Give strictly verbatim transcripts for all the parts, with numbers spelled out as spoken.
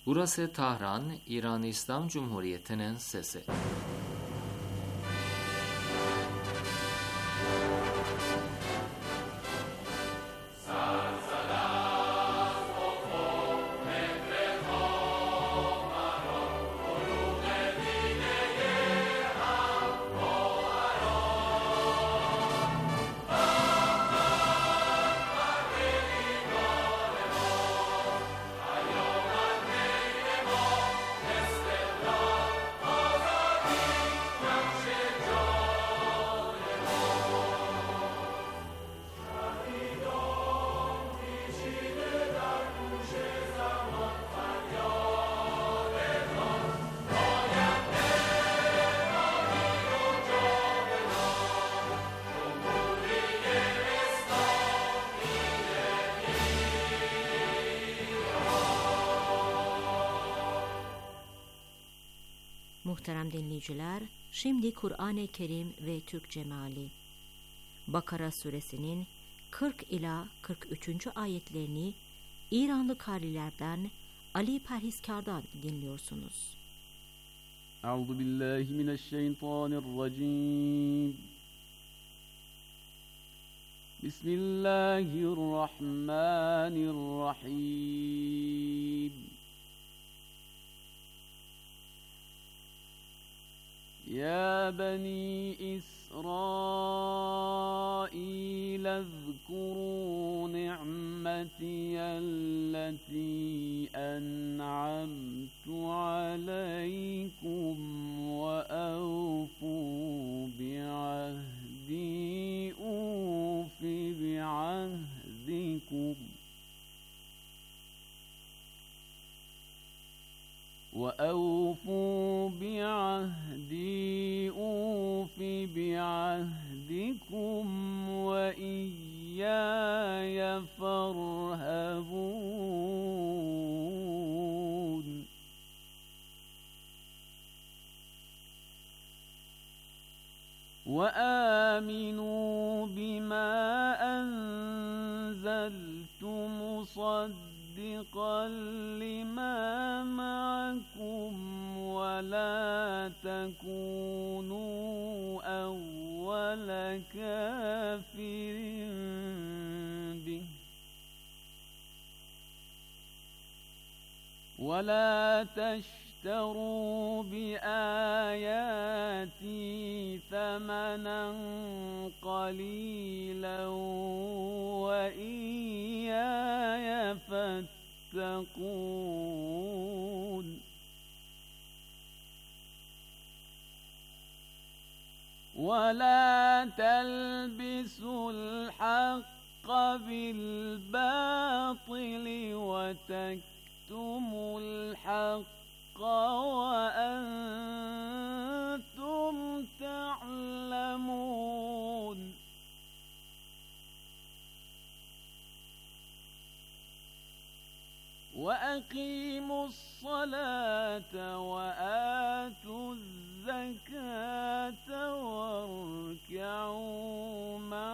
Burası Tahran, İran İslam Cumhuriyeti'nin sesi. Muhterem dinleyiciler, şimdi Kur'an-ı Kerim ve Türkçe meali. Bakara suresinin kırk ila kırk üçüncü ayetlerini İranlı karilerden Ali Perhiskar'dan dinliyorsunuz. Euzu billahi mineşşeytanirracim. Bismillahirrahmanirrahim. يا بني إسرائيل اذكروا نعمتي التي أنعمت عليكم وأوفوا بعهدي أوف بعهدكم وأوفوا بعهدي أوف بعهدكم وإياي فارهبون وآمنوا بما أنزلت مصدقا لما معكم ولا تكونوا أول كافر به ولا تشتروا بآياتي ثمنا قليلا وإياي فاتقون ولا تلبسوا الحق بالباطل وتكتموا الحق وأنتم تعلمون وأقيموا الصلاة وآتوا الزكاة واركعوا مع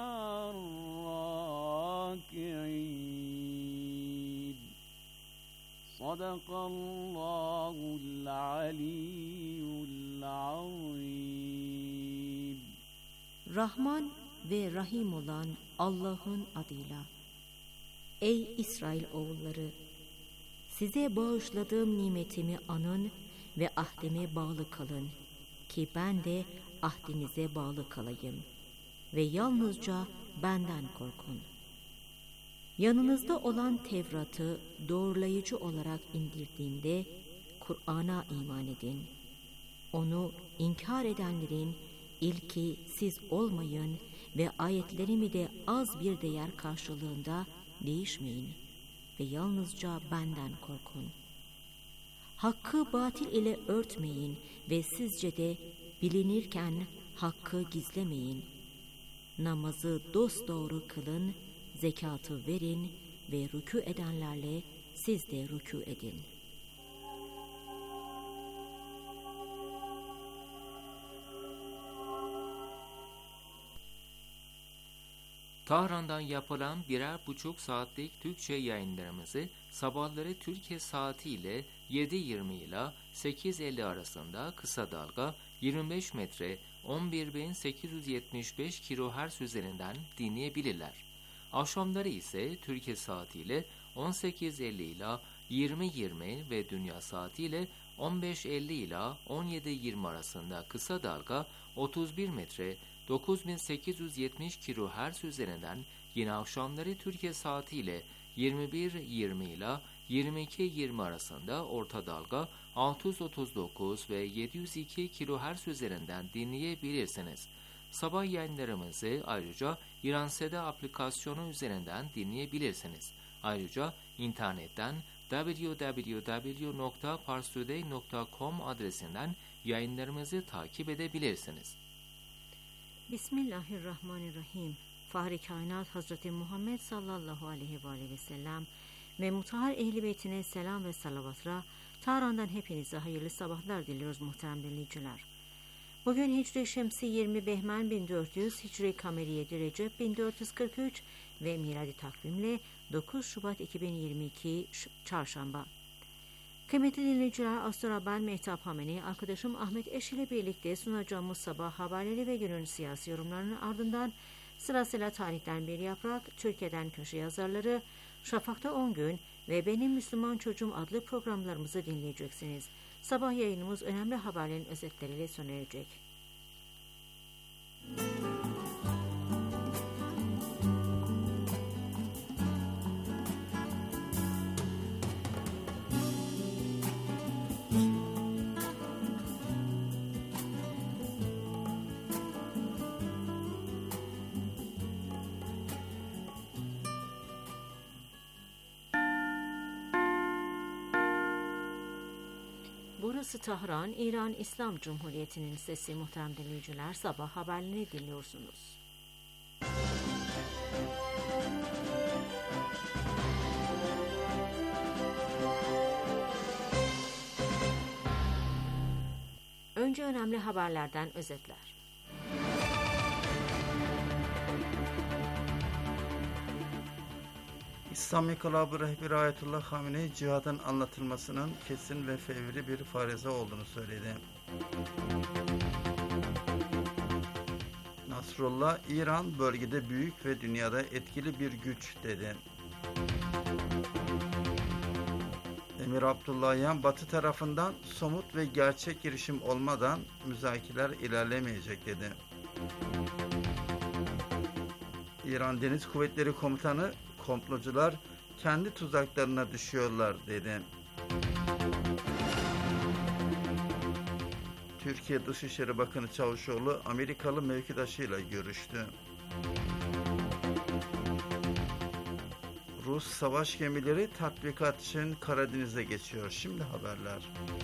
الراكعين صدق الله العلي العظيم. Rahman ve Rahim olan Allah'ın adıyla. Ey İsrail oğulları! Size bağışladığım nimetimi anın ve ahdime bağlı kalın ki ben de ahdinize bağlı kalayım ve yalnızca benden korkun. Yanınızda olan Tevrat'ı doğrulayıcı olarak indirdiğimde Kur'an'a iman edin. Onu inkar edenlerin ilki siz olmayın ve ayetlerimi de az bir değer karşılığında değişmeyin ve yalnızca benden korkun. Hakkı batil ile örtmeyin ve sizce de bilinirken hakkı gizlemeyin. Namazı dosdoğru kılın, zekatı verin ve rükû edenlerle siz de rükû edin. Tahran'dan yapılan birer buçuk saatlik Türkçe yayınlarımızı sabahları Türkiye saatiyle yedi yirmi ila sekiz elli arasında kısa dalga yirmi beş metre on bir bin sekiz yüz yetmiş beş kilohertz üzerinden dinleyebilirler. Akşamları ise Türkiye saatiyle on sekiz elli ila yirmi yirmi ve dünya saatiyle on beş elli ila on yedi yirmi arasında kısa dalga otuz bir metre dokuz bin sekiz yüz yetmiş kilohertz üzerinden, yine akşamları Türkiye saatiyle yirmi bir yirmi ila yirmi iki yirmi arasında orta dalga altı yüz otuz dokuz ve yedi yüz iki kilohertz üzerinden dinleyebilirsiniz. Sabah yayınlarımızı ayrıca İranseda aplikasyonu üzerinden dinleyebilirsiniz. Ayrıca internetten double-u double-u double-u nokta parstoday nokta com adresinden yayınlarımızı takip edebilirsiniz. Bismillahirrahmanirrahim. Fahri Kainat Hazreti Muhammed sallallahu aleyhi ve aleyhi ve sellem ve mutahhar ehl-i beytine selam ve salavatla Tahran'dan hepinize hayırlı sabahlar diliyoruz muhterem dinleyiciler. Bugün Hicri Şemsi yirmi Behmen bin dört yüz, Hicri Kameriye Recep bin dört yüz kırk üç ve miladi takvimle dokuz Şubat iki bin yirmi iki Çarşamba. Kıymetli dinleyiciler, Astro Haber Mehtap Hameni, arkadaşım Ahmet Eş ile birlikte sunacağımız sabah haberleri ve günün siyasi yorumlarının ardından sırasıyla tarihten bir yaprak, Türkiye'den köşe yazarları, Şafak'ta on gün ve Benim Müslüman Çocuğum adlı programlarımızı dinleyeceksiniz. Sabah yayınımız önemli haberlerin özetleriyle sona erecek. Burası Tahran, İran İslam Cumhuriyeti'nin sesi. Muhterem dinleyiciler, sabah haberlerini dinliyorsunuz. Önce önemli haberlerden özetler. İslam İnkılabı Rehberi Ayetullah Hamenei, cihadın anlatılmasının kesin ve fevri bir farize olduğunu söyledi. Nasrullah, İran bölgede büyük ve dünyada etkili bir güç dedi. Emir Abdullahian, Batı tarafından somut ve gerçek girişim olmadan müzakereler ilerlemeyecek dedi. İran Deniz Kuvvetleri Komutanı, komplocular kendi tuzaklarına düşüyorlar dedi. Türkiye Dışişleri Bakanı Çavuşoğlu Amerikalı mevkidaşıyla görüştü. Rus savaş gemileri tatbikat için Karadeniz'e geçiyor. Şimdi haberler.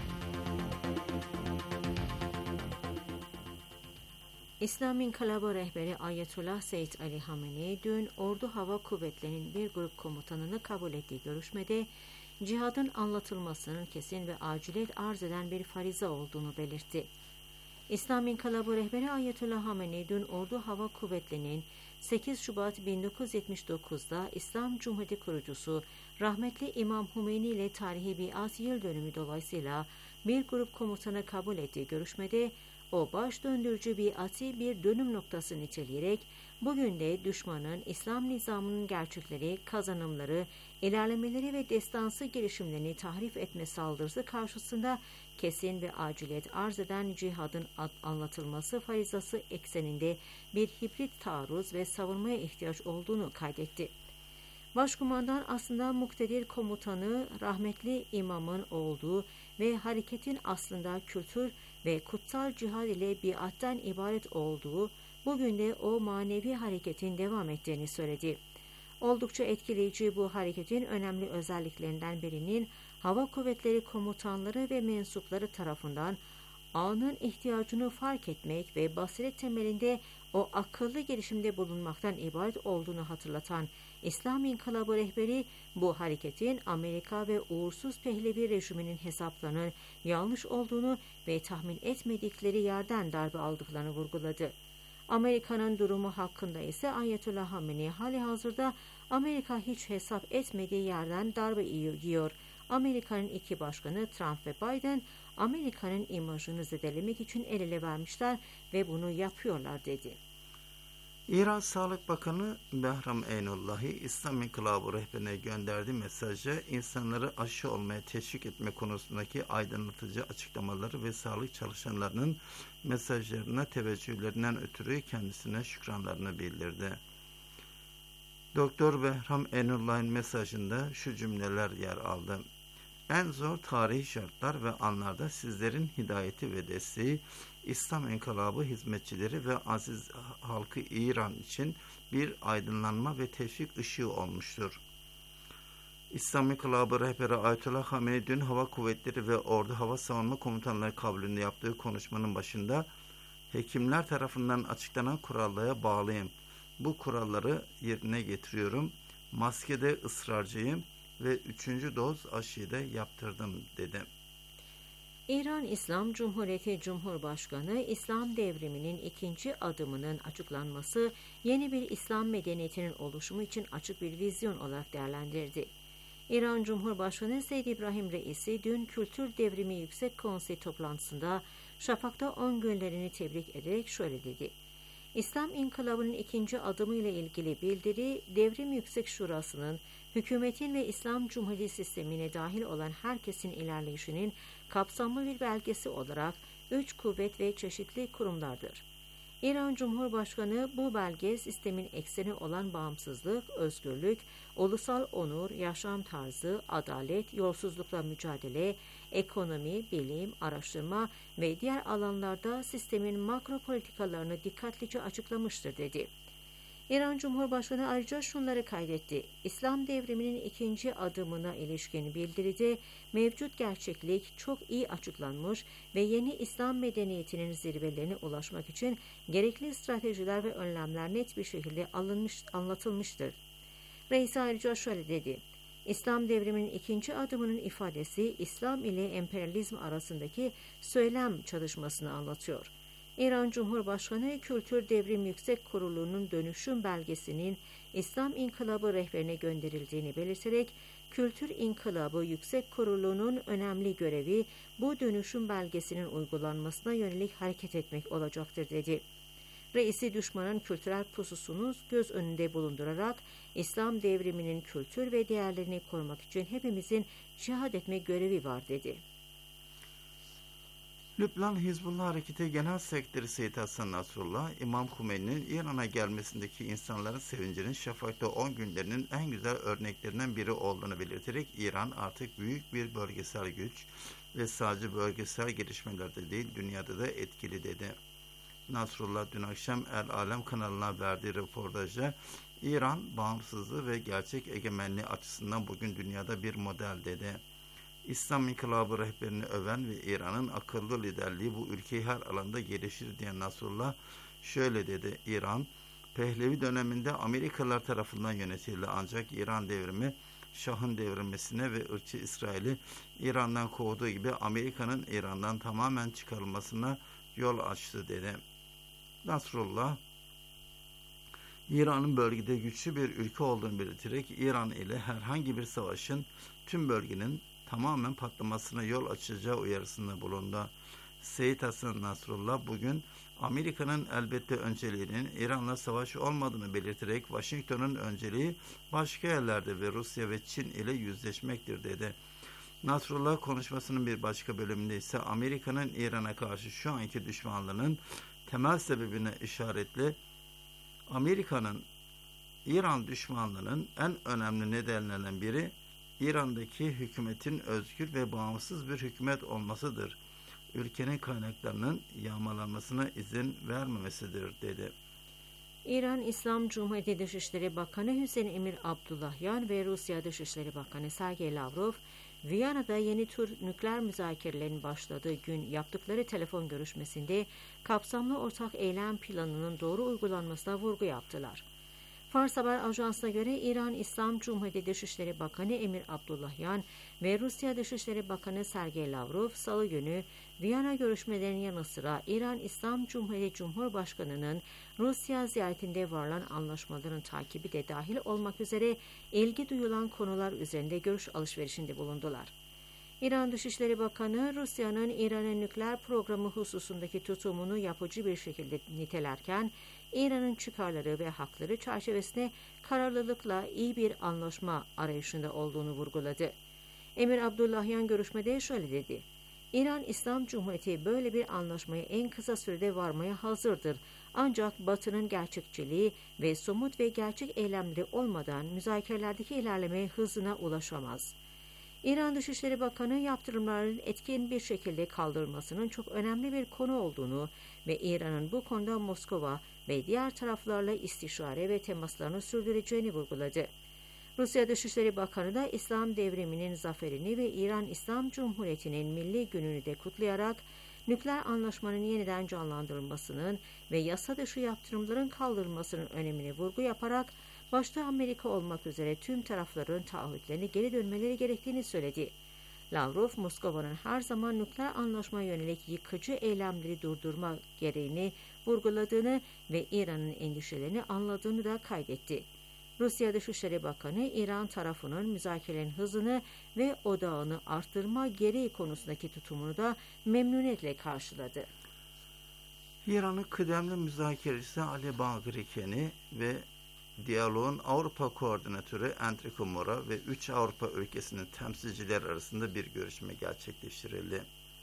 İslam İnkılabı Rehberi Ayetullah Seyyid Ali Hamenei dün Ordu Hava Kuvvetleri'nin bir grup komutanını kabul ettiği görüşmede cihadın anlatılmasının kesin ve aciliyet arz eden bir farize olduğunu belirtti. İslam İnkılabı Rehberi Ayetullah Hamenei dün Ordu Hava Kuvvetleri'nin sekiz Şubat bin dokuz yüz yetmiş dokuz'da İslam Cumhuriyeti kurucusu rahmetli İmam Hümeyni ile tarihi biat yıl dönümü dolayısıyla bir grup komutanı kabul ettiği görüşmede o baş döndürücü biatı bir dönüm noktası niteleyerek bugün de düşmanın İslam nizamının gerçekleri, kazanımları, ilerlemeleri ve destansı girişimlerini tahrif etme saldırısı karşısında kesin ve aciliyet arz eden cihadın anlatılması farizası ekseninde bir hibrit taarruz ve savunmaya ihtiyaç olduğunu kaydetti. Başkumandan aslında muktedir komutanı rahmetli imamın olduğu ve hareketin aslında kültür ve kutsal cihad ile biatten ibaret olduğu, bugün de o manevi hareketin devam ettiğini söyledi. Oldukça etkileyici bu hareketin önemli özelliklerinden birinin hava kuvvetleri komutanları ve mensupları tarafından anın ihtiyacını fark etmek ve basiret temelinde o akıllı girişimde bulunmaktan ibaret olduğunu hatırlatan İslam İnkılabı Rehberi, bu hareketin Amerika ve uğursuz Pehlevi rejiminin hesaplarının yanlış olduğunu ve tahmin etmedikleri yerden darbe aldıklarını vurguladı. Amerika'nın durumu hakkında ise Ayetullah Hamenei halihazırda Amerika hiç hesap etmediği yerden darbe yiyor. Amerika'nın iki başkanı Trump ve Biden, Amerika'nın imajını zedelemek için el ele vermişler ve bunu yapıyorlar dedi. İran Sağlık Bakanı Behram Eynullahi, İslam İnkılabı rehberine gönderdiği mesajda insanları aşı olmaya teşvik etme konusundaki aydınlatıcı açıklamaları ve sağlık çalışanlarının mesajlarına teveccühlerinden ötürü kendisine şükranlarını bildirdi. Doktor Behram Eynullah'ın mesajında şu cümleler yer aldı. En zor tarihi şartlar ve anlarda sizlerin hidayeti ve desteği İslam İnkılabı hizmetçileri ve aziz halkı İran için bir aydınlanma ve teşvik ışığı olmuştur. İslam İnkılabı rehberi Ayetullah Hamenei dün Hava Kuvvetleri ve Ordu Hava Savunma Komutanları kabulünde yaptığı konuşmanın başında hekimler tarafından açıklanan kurallara bağlıyım. Bu kuralları yerine getiriyorum. Maskede ısrarcıyım ve üçüncü doz aşıyı da yaptırdım dedi. İran İslam Cumhuriyeti Cumhurbaşkanı, İslam devriminin ikinci adımının açıklanması, yeni bir İslam medeniyetinin oluşumu için açık bir vizyon olarak değerlendirdi. İran Cumhurbaşkanı Seyyid İbrahim Reisi, dün Kültür Devrimi Yüksek Konseyi toplantısında Şafak'ta on günlerini tebrik ederek şöyle dedi. İslam İnkılabı'nın ikinci adımı ile ilgili bildiri, Devrim Yüksek Şurası'nın hükümetin ve İslam Cumhuriyeti sistemine dahil olan herkesin ilerleyişinin kapsamlı bir belgesi olarak üç kuvvet ve çeşitli kurumlardır. İran Cumhurbaşkanı bu belge sistemin ekseni olan bağımsızlık, özgürlük, ulusal onur, yaşam tarzı, adalet, yolsuzlukla mücadele, ekonomi, bilim, araştırma ve diğer alanlarda sistemin makro politikalarını dikkatlice açıklamıştır dedi. İran Cumhurbaşkanı ayrıca şunları kaydetti. İslam devriminin ikinci adımına ilişkin bildiride mevcut gerçeklik çok iyi açıklanmış ve yeni İslam medeniyetinin zirvelerine ulaşmak için gerekli stratejiler ve önlemler net bir şekilde alınmış, anlatılmıştır. Reis ayrıca şöyle dedi. İslam devriminin ikinci adımının ifadesi İslam ile emperyalizm arasındaki söylem çalışmasını anlatıyor. İran Cumhurbaşkanı Kültür Devrim Yüksek Kurulu'nun dönüşüm belgesinin İslam İnkılabı rehberine gönderildiğini belirterek, Kültür İnkılabı Yüksek Kurulu'nun önemli görevi bu dönüşüm belgesinin uygulanmasına yönelik hareket etmek olacaktır dedi. Reisi düşmanın kültürel pususunu göz önünde bulundurarak İslam devriminin kültür ve değerlerini korumak için hepimizin cihad etme görevi var dedi. Lübnan Hizbullah Hareketi Genel Sekreteri Seyyid Hasan Nasrullah, İmam Hümeyni'nin İran'a gelmesindeki insanların sevincinin Şafak'ta on günlerinin en güzel örneklerinden biri olduğunu belirterek İran artık büyük bir bölgesel güç ve sadece bölgesel gelişmelerde değil dünyada da etkili dedi. Nasrullah dün akşam El Alem kanalına verdiği röportajda İran bağımsızlığı ve gerçek egemenliği açısından bugün dünyada bir model dedi. İslam İnkılabı rehberini öven ve İran'ın akıllı liderliği bu ülkeyi her alanda gelişir diyen Nasrullah şöyle dedi. İran, Pehlevi döneminde Amerikalılar tarafından yönetildi ancak İran devrimi Şah'ın devrilmesine ve ırkçı İsrail'i İran'dan kovduğu gibi Amerika'nın İran'dan tamamen çıkarılmasına yol açtı dedi. Nasrullah, İran'ın bölgede güçlü bir ülke olduğunu belirterek İran ile herhangi bir savaşın tüm bölgenin tamamen patlamasına yol açacağı uyarısında bulundu. Seyyid Hasan Nasrullah bugün Amerika'nın elbette önceliğinin İran'la savaş olmadığını belirterek Washington'un önceliği başka yerlerde ve Rusya ve Çin ile yüzleşmektir dedi. Nasrullah konuşmasının bir başka bölümünde ise Amerika'nın İran'a karşı şu anki düşmanlığının temel sebebine işaretle Amerika'nın İran düşmanlığının en önemli nedenlerinden biri İran'daki hükümetin özgür ve bağımsız bir hükümet olmasıdır. Ülkenin kaynaklarının yağmalanmasına izin vermemesidir dedi. İran İslam Cumhuriyeti Dışişleri Bakanı Hüseyin Emir Abdullahyan ve Rusya Dışişleri Bakanı Sergey Lavrov, Viyana'da yeni tür nükleer müzakerelerin başladığı gün yaptıkları telefon görüşmesinde kapsamlı ortak eylem planının doğru uygulanmasına vurgu yaptılar. Fars Haber Ajansı'na göre İran İslam Cumhuriyeti Dışişleri Bakanı Emir Abdullahyan ve Rusya Dışişleri Bakanı Sergey Lavrov Salı günü Viyana görüşmelerinin yanı sıra İran İslam Cumhuriyeti Cumhurbaşkanı'nın Rusya ziyaretinde varılan anlaşmaların takibi de dahil olmak üzere ilgi duyulan konular üzerinde görüş alışverişinde bulundular. İran Dışişleri Bakanı, Rusya'nın İran'ın nükleer programı hususundaki tutumunu yapıcı bir şekilde nitelerken, İran'ın çıkarları ve hakları çerçevesinde kararlılıkla iyi bir anlaşma arayışında olduğunu vurguladı. Emir Abdullahyan görüşmede şöyle dedi: İran İslam Cumhuriyeti böyle bir anlaşmaya en kısa sürede varmaya hazırdır. Ancak Batı'nın gerçekçiliği ve somut ve gerçek eylemleri olmadan müzakerelerdeki ilerleme hızına ulaşamaz. İran Dışişleri Bakanı, yaptırımların etkin bir şekilde kaldırılmasının çok önemli bir konu olduğunu ve İran'ın bu konuda Moskova ve diğer taraflarla istişare ve temaslarını sürdüreceğini vurguladı. Rusya Dışişleri Bakanı da İslam devriminin zaferini ve İran İslam Cumhuriyeti'nin milli gününü de kutlayarak nükleer anlaşmanın yeniden canlandırılmasının ve yasa dışı yaptırımların kaldırılmasının önemine vurgu yaparak başta Amerika olmak üzere tüm tarafların taahhütlerine geri dönmeleri gerektiğini söyledi. Lavrov, Moskova'nın her zaman nükleer anlaşmaya yönelik yıkıcı eylemleri durdurma gereğini vurguladığını ve İran'ın endişelerini anladığını da kaydetti. Rusya Dışişleri Bakanı, İran tarafının müzakerelerin hızını ve odağını arttırma gereği konusundaki tutumunu da memnuniyetle karşıladı. İran'ın kıdemli müzakerecisi Ali Bagriken'i ve diyaloğun Avrupa Koordinatörü Enrico Mora ve üç Avrupa ülkesinin temsilciler arasında bir görüşme gerçekleştirildi.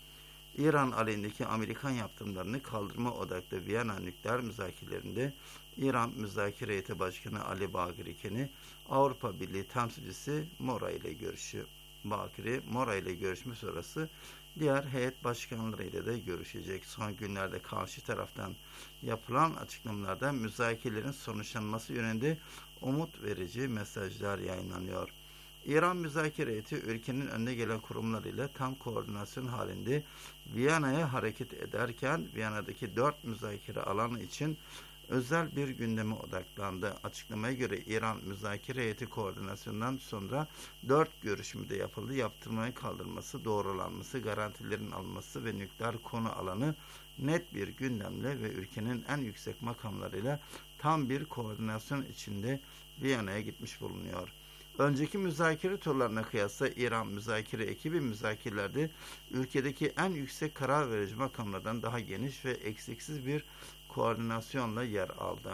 İran aleyhindeki Amerikan yaptırımlarını kaldırma odaklı Viyana nükleer müzakerelerinde İran Müzakere Heyeti Başkanı Ali Bagriken'i Avrupa Birliği temsilcisi Mora ile görüşüyor. Bagri, Mora ile görüşme sonrası diğer heyet başkanlarıyla da görüşecek. Son günlerde karşı taraftan yapılan açıklamalarda müzakerelerin sonuçlanması yönünde umut verici mesajlar yayınlanıyor. İran Müzakere Heyeti ülkenin önde gelen kurumlarıyla tam koordinasyon halinde Viyana'ya hareket ederken Viyana'daki dört müzakere alanı için özel bir gündeme odaklandı. Açıklamaya göre İran Müzakere Heyeti koordinasyondan sonra dört görüşmede yapıldı. Yaptırmanın kaldırılması, doğrulanması, garantilerin alınması ve nükleer konu alanı net bir gündemle ve ülkenin en yüksek makamlarıyla tam bir koordinasyon içinde Viyana'ya gitmiş bulunuyor. Önceki müzakere turlarına kıyasla İran müzakere ekibi müzakerelerde ülkedeki en yüksek karar verici makamlardan daha geniş ve eksiksiz bir koordinasyonla yer aldı.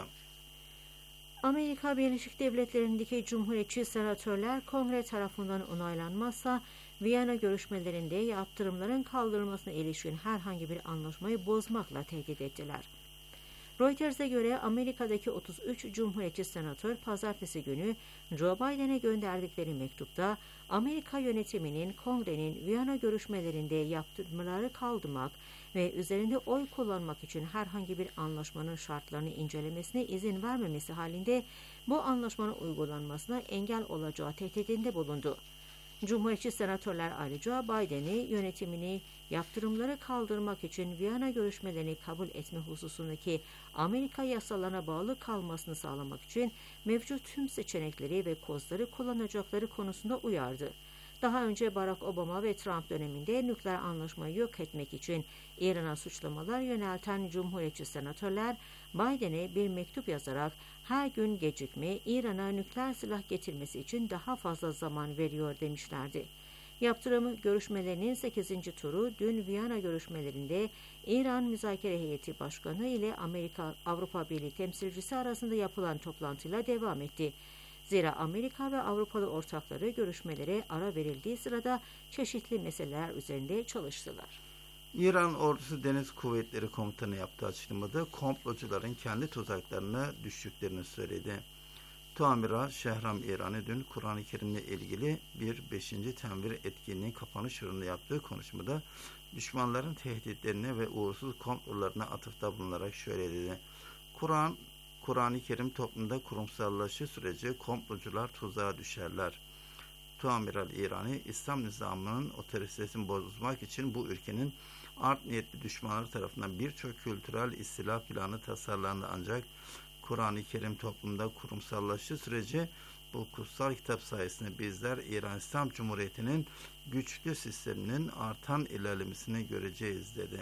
Amerika Birleşik Devletleri'ndeki Cumhuriyetçi senatörler Kongre tarafından onaylanmazsa Viyana görüşmelerinde yaptırımların kaldırılmasına ilişkin herhangi bir anlaşmayı bozmakla tehdit ettiler. Reuters'e göre Amerika'daki otuz üç Cumhuriyetçi senatör pazartesi günü Joe Biden'e gönderdikleri mektupta Amerika yönetiminin Kongre'nin Viyana görüşmelerinde yaptırımları kaldırmak ve üzerinde oy kullanmak için herhangi bir anlaşmanın şartlarını incelemesine izin vermemesi halinde bu anlaşmanın uygulanmasına engel olacağı tehdidinde bulundu. Cumhuriyetçi senatörler ayrıca Biden'i yönetimini yaptırımları kaldırmak için Viyana görüşmelerini kabul etme hususundaki Amerika yasalarına bağlı kalmasını sağlamak için mevcut tüm seçenekleri ve kozları kullanacakları konusunda uyardı. Daha önce Barack Obama ve Trump döneminde nükleer anlaşmayı yok etmek için İran'a suçlamalar yönelten Cumhuriyetçi senatörler Biden'e bir mektup yazarak her gün gecikme İran'a nükleer silah getirmesi için daha fazla zaman veriyor demişlerdi. Yaptırım görüşmelerinin sekizinci turu dün Viyana görüşmelerinde İran Müzakere Heyeti Başkanı ile Amerika Avrupa Birliği temsilcisi arasında yapılan toplantıyla devam etti. Zira Amerika ve Avrupalı ortakları görüşmelere ara verildiği sırada çeşitli meseleler üzerinde çalıştılar. İran Ordusu Deniz Kuvvetleri Komutanı yaptığı açıklamada komplocuların kendi tuzaklarına düştüklerini söyledi. Tuamiral Şehram İran'ı dün Kur'an-ı Kerim'le ilgili bir beşinci tenvir etkinliğin kapanış yılında yaptığı konuşmada düşmanların tehditlerine ve uğursuz komplolarına atıfta bulunarak şöyle dedi. Kur'an Kur'an-ı Kerim toplumda kurumsallaştığı sürece komplocular tuzağa düşerler. Tuamiral İran'ı İslam nizamının otoritesini bozmak için bu ülkenin art niyetli düşmanları tarafından birçok kültürel istila planı tasarlandı ancak Kur'an-ı Kerim toplumda kurumsallaştığı sürece bu kutsal kitap sayesinde bizler İran İslam Cumhuriyeti'nin güçlü sisteminin artan ilerlemesini göreceğiz dedi.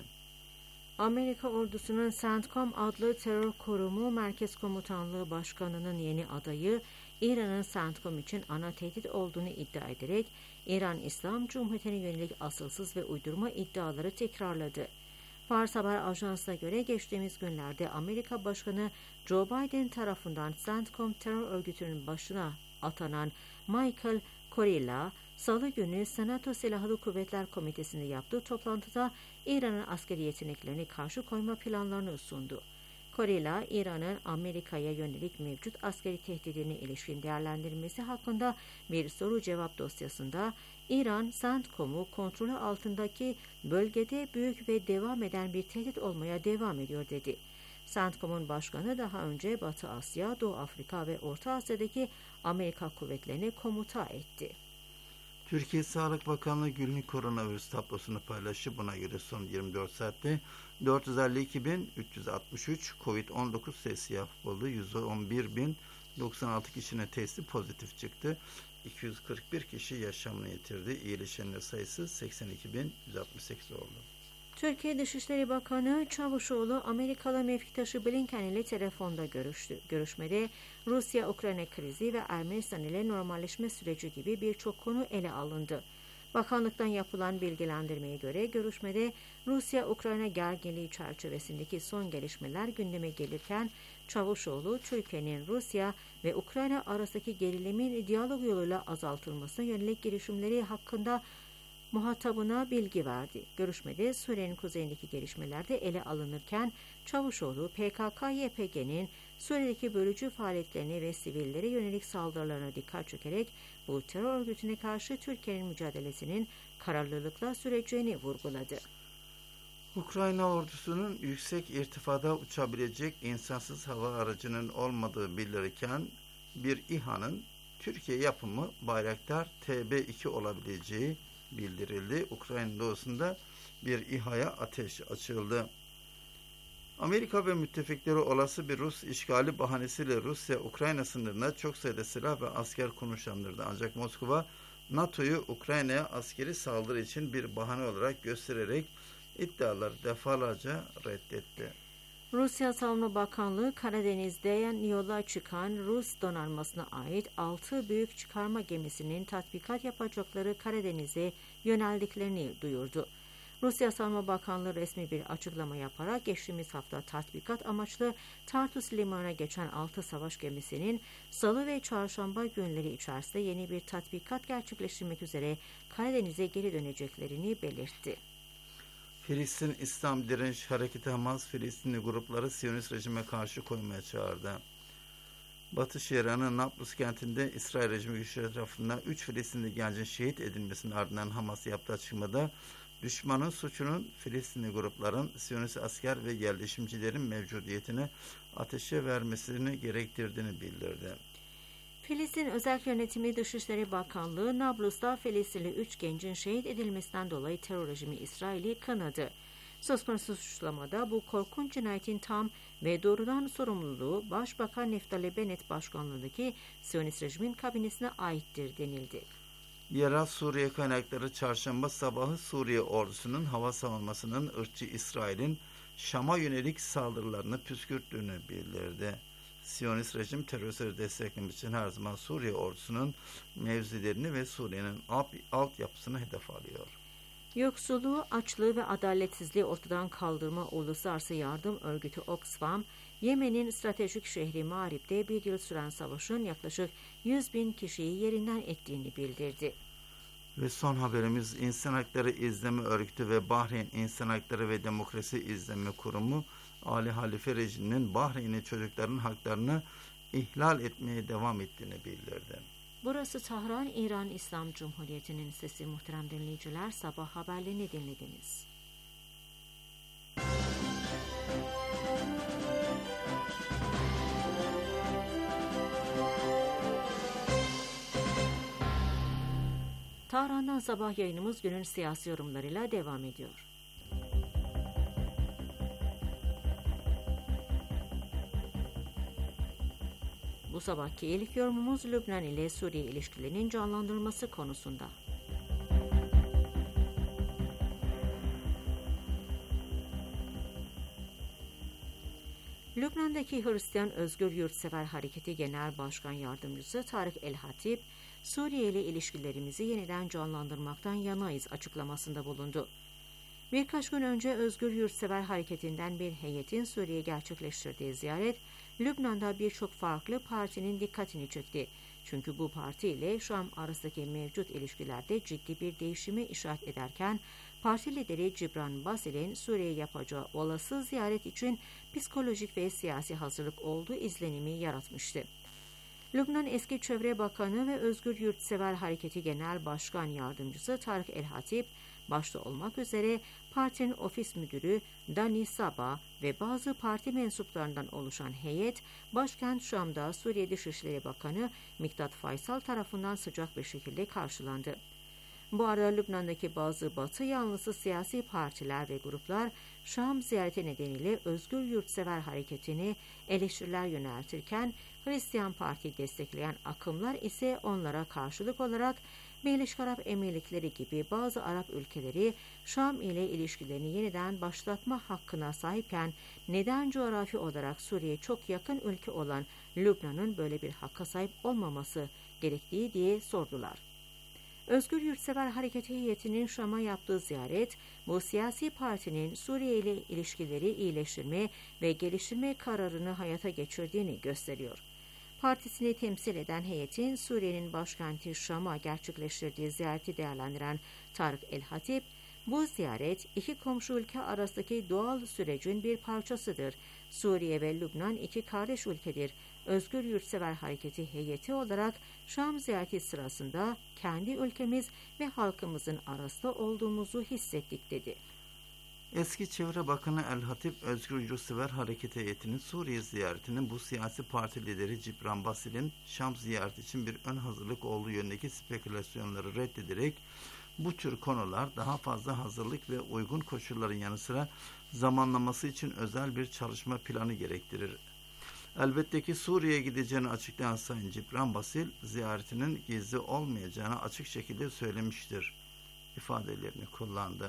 Amerika ordusunun CENTCOM adlı terör korumu Merkez Komutanlığı Başkanı'nın yeni adayı İran'ın CENTCOM için ana tehdit olduğunu iddia ederek İran İslam Cumhuriyeti'ne yönelik asılsız ve uydurma iddiaları tekrarladı. Fars Haber Ajansı'na göre geçtiğimiz günlerde Amerika Başkanı Joe Biden tarafından CENTCOM terör örgütünün başına atanan Michael Kurilla, Salı günü Senato Silahlı Kuvvetler Komitesi'nde yaptığı toplantıda İran'ın askeri yeteneklerini karşı koyma planlarını sundu. Kurilla, İran'ın Amerika'ya yönelik mevcut askeri tehdidine ilişkin değerlendirmesi hakkında bir soru-cevap dosyasında İran, CENTCOM'u kontrolü altındaki bölgede büyük ve devam eden bir tehdit olmaya devam ediyor dedi. CENTCOM'un başkanı daha önce Batı Asya, Doğu Afrika ve Orta Asya'daki Amerika kuvvetlerine komuta etti. Türkiye Sağlık Bakanlığı günlük koronavirüs tablosunu paylaştı. Buna göre son yirmi dört saatte dört yüz elli iki bin üç yüz altmış üç kovid on dokuz testi yapıldı. yüz on bir bin doksan altı kişinin testi pozitif çıktı. iki yüz kırk bir kişi yaşamını yitirdi. İyileşenler sayısı seksen iki bin yüz altmış sekiz oldu. Türkiye Dışişleri Bakanı Çavuşoğlu, Amerikalı mevkitaşı Blinken ile telefonda görüştü. Görüşmede Rusya-Ukrayna krizi ve Ermenistan ile normalleşme süreci gibi birçok konu ele alındı. Bakanlıktan yapılan bilgilendirmeye göre görüşmede Rusya-Ukrayna gerginliği çerçevesindeki son gelişmeler gündeme gelirken Çavuşoğlu, Türkiye'nin Rusya ve Ukrayna arasındaki gerilimin diyalog yoluyla azaltılmasına yönelik girişimleri hakkında muhatabına bilgi verdi. Görüşmede Suriye'nin kuzeyindeki gelişmeler de ele alınırken Çavuşoğlu, P K K Y P G'nin Suriye'deki bölücü faaliyetlerine ve sivillere yönelik saldırılarına dikkat çekerek bu terör örgütüne karşı Türkiye'nin mücadelesinin kararlılıkla süreceğini vurguladı. Ukrayna ordusunun yüksek irtifada uçabilecek insansız hava aracının olmadığı bildirirken bir İHA'nın Türkiye yapımı Bayraktar T B iki olabileceği bildirildi. Ukrayna doğusunda bir İHA'ya ateş açıldı. Amerika ve müttefikleri olası bir Rus işgali bahanesiyle Rusya-Ukrayna sınırına çok sayıda silah ve asker konuşlandırdı. Ancak Moskova, NATO'yu Ukrayna'ya askeri saldırı için bir bahane olarak göstererek iddiaları defalarca reddetti. Rusya Savunma Bakanlığı, Karadeniz'den yola çıkan Rus donanmasına ait altı büyük çıkarma gemisinin tatbikat yapacakları Karadeniz'e yöneldiklerini duyurdu. Rusya Savunma Bakanlığı resmi bir açıklama yaparak geçtiğimiz hafta tatbikat amaçlı Tartus limanına geçen altı savaş gemisinin Salı ve Çarşamba günleri içerisinde yeni bir tatbikat gerçekleştirmek üzere Karadeniz'e geri döneceklerini belirtti. Filistin İslam Direniş Hareketi Hamas, Filistinli grupları Siyonist rejime karşı koymaya çağırdı. Batı Şeria'nın Nablus kentinde İsrail rejimi güçleri tarafından üç Filistinli gencin şehit edilmesinin ardından Hamas yaptığı açıklamada düşmanın suçunun Filistinli grupların Siyonist asker ve yerleşimcilerin mevcudiyetine ateşe vermesini gerektirdiğini bildirdi. Filistin Özel Yönetimi Dışişleri Bakanlığı, Nablus'ta Filistinli üç gencin şehit edilmesinden dolayı terör rejimi İsrail'i kınadı. Söz konusu suçlamada bu korkunç cinayetin tam ve doğrudan sorumluluğu Başbakan Naftali Bennett başkanlığındaki Siyonist rejimin kabinesine aittir denildi. Yerel Suriye kaynakları çarşamba sabahı Suriye ordusunun hava savunmasının ırkçı İsrail'in Şam'a yönelik saldırılarını püskürttüğünü bildirdi. Siyonist rejim teröristleri desteklemek için her zaman Suriye ordusunun mevzilerini ve Suriye'nin alt, altyapısını hedef alıyor. Yoksulluğu, açlığı ve adaletsizliği ortadan kaldırma Uluslararası Yardım Örgütü Oxfam, Yemen'in stratejik şehri Mağrib'de bir yıl süren savaşın yaklaşık yüz bin kişiyi yerinden ettiğini bildirdi. Ve son haberimiz, İnsan Hakları İzleme Örgütü ve Bahreyn İnsan Hakları ve Demokrasi İzleme Kurumu, Ali Halife rejiminin Bahreyn'in çocukların haklarını ihlal etmeye devam ettiğini bildirdi. Burası Tahran, İran İslam Cumhuriyeti'nin sesi. Muhterem dinleyiciler, sabah haberlerini dinlediniz. Tahran'dan sabah yayınımız günün siyasi yorumlarıyla devam ediyor. Bu sabahki ilk yorumumuz Lübnan ile Suriye ilişkilerinin canlandırılması konusunda. Lübnan Lübnan'daki Hristiyan Özgür Yurtsever Hareketi Genel Başkan Yardımcısı Tarık El-Hatip, Suriye ile ilişkilerimizi yeniden canlandırmaktan yanayız açıklamasında bulundu. Birkaç gün önce Özgür Yurtsever Hareketi'nden bir heyetin Suriye'ye gerçekleştirdiği ziyaret, Lübnan'da birçok farklı partinin dikkatini çekti. Çünkü bu parti ile Şam arasındaki mevcut ilişkilerde ciddi bir değişimi işaret ederken, parti lideri Cibran Basil'in Suriye'ye yapacağı olası ziyaret için psikolojik ve siyasi hazırlık olduğu izlenimi yaratmıştı. Lübnan eski Çevre Bakanı ve Özgür Yurtsever Hareketi Genel Başkan Yardımcısı Tarık El-Hatip, başta olmak üzere partinin ofis müdürü Dani Sabah ve bazı parti mensuplarından oluşan heyet, başkent Şam'da Suriye Dışişleri Bakanı Miktat Faysal tarafından sıcak bir şekilde karşılandı. Bu arada Lübnan'daki bazı Batı yanlısı siyasi partiler ve gruplar Şam ziyareti nedeniyle Özgür Yurtsever Hareketi'ni eleştiriler yöneltirken, Hristiyan Parti'yi destekleyen akımlar ise onlara karşılık olarak Birleşik Arap Emirlikleri gibi bazı Arap ülkeleri Şam ile ilişkilerini yeniden başlatma hakkına sahipken neden coğrafi olarak Suriye'ye çok yakın ülke olan Lübnan'ın böyle bir hakka sahip olmaması gerektiği diye sordular. Özgür Yurtsever Hareketi heyetinin Şam'a yaptığı ziyaret, bu siyasi partinin Suriye ile ilişkileri iyileştirme ve geliştirme kararını hayata geçirdiğini gösteriyor. Partisini temsil eden heyetin Suriye'nin başkenti Şam'a gerçekleştirdiği ziyareti değerlendiren Tarık El-Hatip, bu ziyaret iki komşu ülke arasındaki doğal sürecin bir parçasıdır. Suriye ve Lübnan iki kardeş ülkedir. Özgür Yurtsever Hareketi heyeti olarak Şam ziyareti sırasında kendi ülkemiz ve halkımızın arasında olduğumuzu hissettik dedi. Eski Çevre Bakanı El-Hatip, Özgür Yurtsever Hareketi heyetinin Suriye ziyaretinin bu siyasi parti lideri Cibran Basil'in Şam ziyareti için bir ön hazırlık olduğu yönündeki spekülasyonları reddederek bu tür konular daha fazla hazırlık ve uygun koşulların yanı sıra zamanlaması için özel bir çalışma planı gerektirir. Elbette ki Suriye'ye gideceğini açıklayan Sayın Cibran Basil, ziyaretinin gizli olmayacağını açık şekilde söylemiştir ifadelerini kullandı.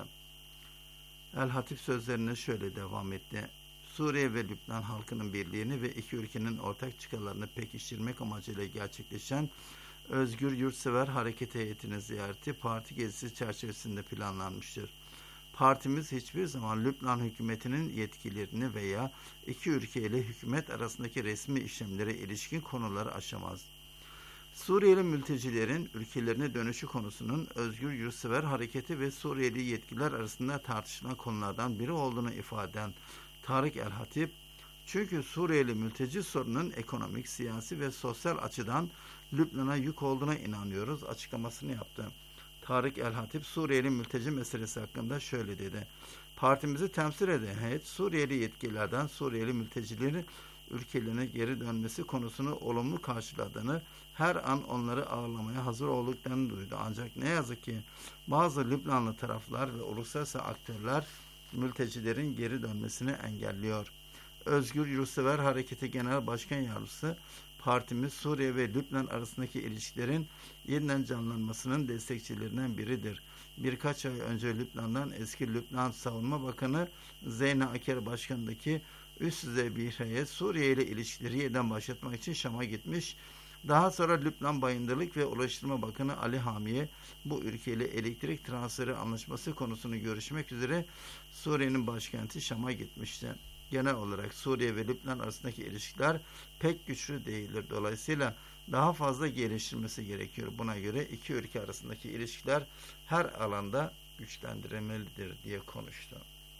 El-Hatip sözlerine şöyle devam etti. Suriye ve Lübnan halkının birliğini ve iki ülkenin ortak çıkarlarını pekiştirmek amacıyla gerçekleşen Özgür Yurtsever Hareket Heyeti'nin ziyareti parti gezisi çerçevesinde planlanmıştır. Partimiz hiçbir zaman Lübnan hükümetinin yetkilerini veya iki ülke ile hükümet arasındaki resmi işlemlere ilişkin konuları aşamaz. Suriyeli mültecilerin ülkelerine dönüşü konusunun Özgür Yurtsever Hareketi ve Suriyeli yetkililer arasında tartışılan konulardan biri olduğunu ifade eden Tarık El-Hatip, çünkü Suriyeli mülteci sorunun ekonomik, siyasi ve sosyal açıdan Lübnan'a yük olduğuna inanıyoruz açıklamasını yaptı. Tarık El-Hatip, Suriyeli mülteci meselesi hakkında şöyle dedi. Partimizi temsil eden heyet, Suriyeli yetkililerden Suriyeli mültecilerin ülkelerine geri dönmesi konusunu olumlu karşıladığını, her an onları ağırlamaya hazır olduklarını duydu. Ancak ne yazık ki bazı Lübnanlı taraflar ve uluslararası aktörler mültecilerin geri dönmesini engelliyor. Özgür Yurtsever Hareketi Genel Başkan Yardımcısı, partimiz Suriye ve Lübnan arasındaki ilişkilerin yeniden canlanmasının destekçilerinden biridir. Birkaç ay önce Lübnan'dan eski Lübnan Savunma Bakanı Zeyna Aker başkanındaki üst düzey bir heyet Suriye ile ilişkileri yeniden başlatmak için Şam'a gitmiş. Daha sonra Lübnan Bayındırlık ve Ulaştırma Bakanı Ali Hamiye bu ülkeyle elektrik transferi anlaşması konusunu görüşmek üzere Suriye'nin başkenti Şam'a gitmişti. Genel olarak Suriye ve Lübnan arasındaki ilişkiler pek güçlü değildir. Dolayısıyla daha fazla geliştirilmesi gerekiyor. Buna göre iki ülke arasındaki ilişkiler her alanda güçlendirilmelidir diye konuştu.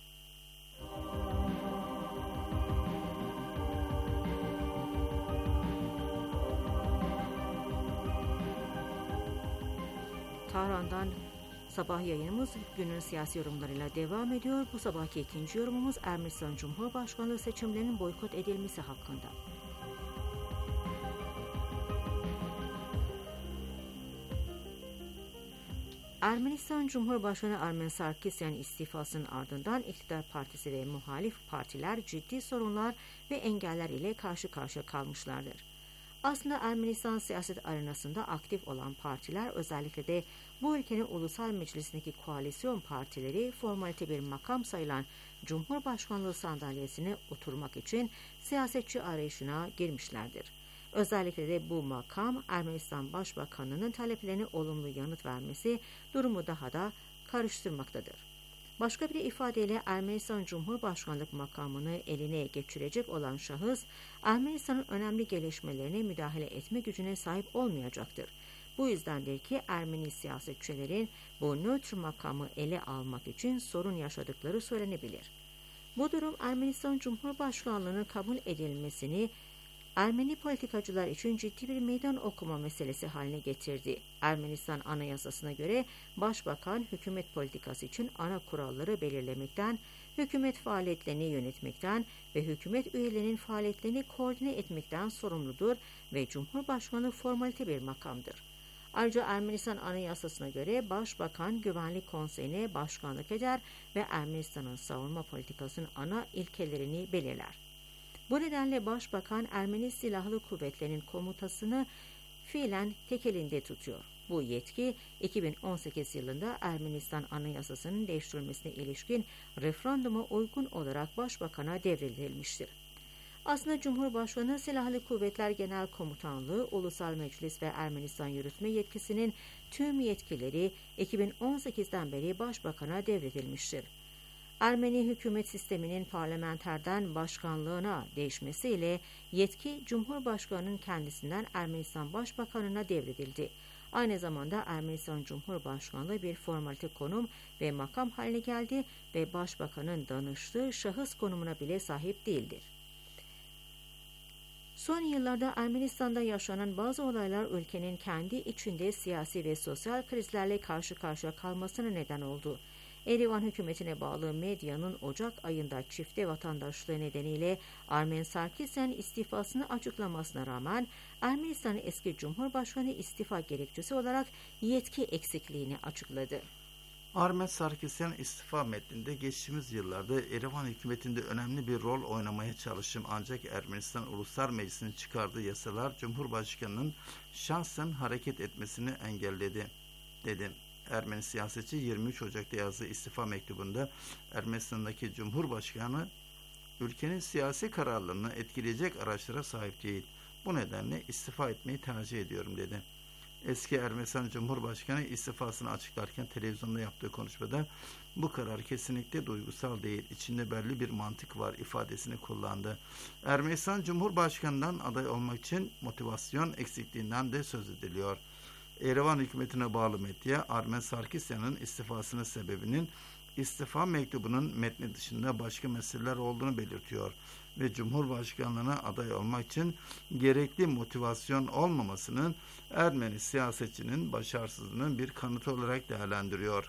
Tahran'dan sabah yayınımız günün siyasi yorumlarıyla devam ediyor. Bu sabahki ikinci yorumumuz Ermenistan Cumhurbaşkanlığı seçimlerinin boykot edilmesi hakkında. Ermenistan Cumhurbaşkanı Armen Sarkisyan istifasının ardından iktidar partisi ve muhalif partiler ciddi sorunlar ve engeller ile karşı karşıya kalmışlardır. Aslında Ermenistan siyaset arenasında aktif olan partiler, özellikle de bu ülkenin ulusal meclisindeki koalisyon partileri, formalite bir makam sayılan Cumhurbaşkanlığı sandalyesine oturmak için siyasetçi arayışına girmişlerdir. Özellikle de bu makam, Ermenistan Başbakanı'nın taleplerine olumlu yanıt vermesi durumu daha da karıştırmaktadır. Başka bir ifadeyle Ermenistan Cumhurbaşkanlık makamını eline geçirecek olan şahıs, Ermenistan'ın önemli gelişmelerine müdahale etme gücüne sahip olmayacaktır. Bu yüzdendir ki Ermeni siyasetçilerin bu nötr makamı ele almak için sorun yaşadıkları söylenebilir. Bu durum Ermenistan Cumhurbaşkanlığı'nın kabul edilmesini Ermeni politikacılar için ciddi bir meydan okuma meselesi haline getirdi. Ermenistan Anayasası'na göre Başbakan, hükümet politikası için ana kuralları belirlemekten, hükümet faaliyetlerini yönetmekten ve hükümet üyelerinin faaliyetlerini koordine etmekten sorumludur ve Cumhurbaşkanı formalite bir makamdır. Ayrıca Ermenistan Anayasası'na göre Başbakan, Güvenlik Konseyi'ne başkanlık eder ve Ermenistan'ın savunma politikasının ana ilkelerini belirler. Bu nedenle Başbakan, Ermeni Silahlı Kuvvetleri'nin komutasını fiilen tek elinde tutuyor. Bu yetki iki bin on sekiz yılında Ermenistan Anayasası'nın değiştirilmesine ilişkin referanduma uygun olarak Başbakan'a devredilmiştir. Aslında Cumhurbaşkanı, Silahlı Kuvvetler Genel Komutanlığı, Ulusal Meclis ve Ermenistan yürütme yetkisinin tüm yetkileri iki bin on sekizden beri Başbakan'a devredilmiştir. Ermeni hükümet sisteminin parlamenterden başkanlığına değişmesiyle yetki Cumhurbaşkanı'nın kendisinden Ermenistan Başbakanı'na devredildi. Aynı zamanda Ermenistan Cumhurbaşkanlığı bir formalite konum ve makam haline geldi ve Başbakanın danıştığı şahıs konumuna bile sahip değildir. Son yıllarda Ermenistan'da yaşanan bazı olaylar ülkenin kendi içinde siyasi ve sosyal krizlerle karşı karşıya kalmasına neden oldu. Erivan hükümetine bağlı medyanın Ocak ayında çifte vatandaşlığı nedeniyle Armen Sarkisyan istifasını açıklamasına rağmen Ermenistan'ın eski Cumhurbaşkanı istifa gerekçesi olarak yetki eksikliğini açıkladı. Armen Sarkisyan istifa metninde geçtiğimiz yıllarda Erivan hükümetinde önemli bir rol oynamaya çalıştım, ancak Ermenistan Ulusal Meclisi'nin çıkardığı yasalar Cumhurbaşkanı'nın şahsen hareket etmesini engelledi, dedi. Ermeni siyasetçi yirmi üç Ocak'ta yazdığı istifa mektubunda Ermenistan'daki Cumhurbaşkanı ülkenin siyasi kararlarını etkileyecek araçlara sahip değil. Bu nedenle istifa etmeyi tercih ediyorum, dedi. Eski Ermenistan Cumhurbaşkanı istifasını açıklarken televizyonda yaptığı konuşmada bu karar kesinlikle duygusal değil, içinde belli bir mantık var ifadesini kullandı. Ermenistan Cumhurbaşkanı'ndan aday olmak için motivasyon eksikliğinden de söz ediliyor. Erivan hükümetine bağlı medya, Armen Sarkisyan'ın istifasının sebebinin istifa mektubunun metni dışında başka meseleler olduğunu belirtiyor ve Cumhurbaşkanlığına aday olmak için gerekli motivasyon olmamasının Ermeni siyasetçinin başarısızlığının bir kanıtı olarak değerlendiriyor.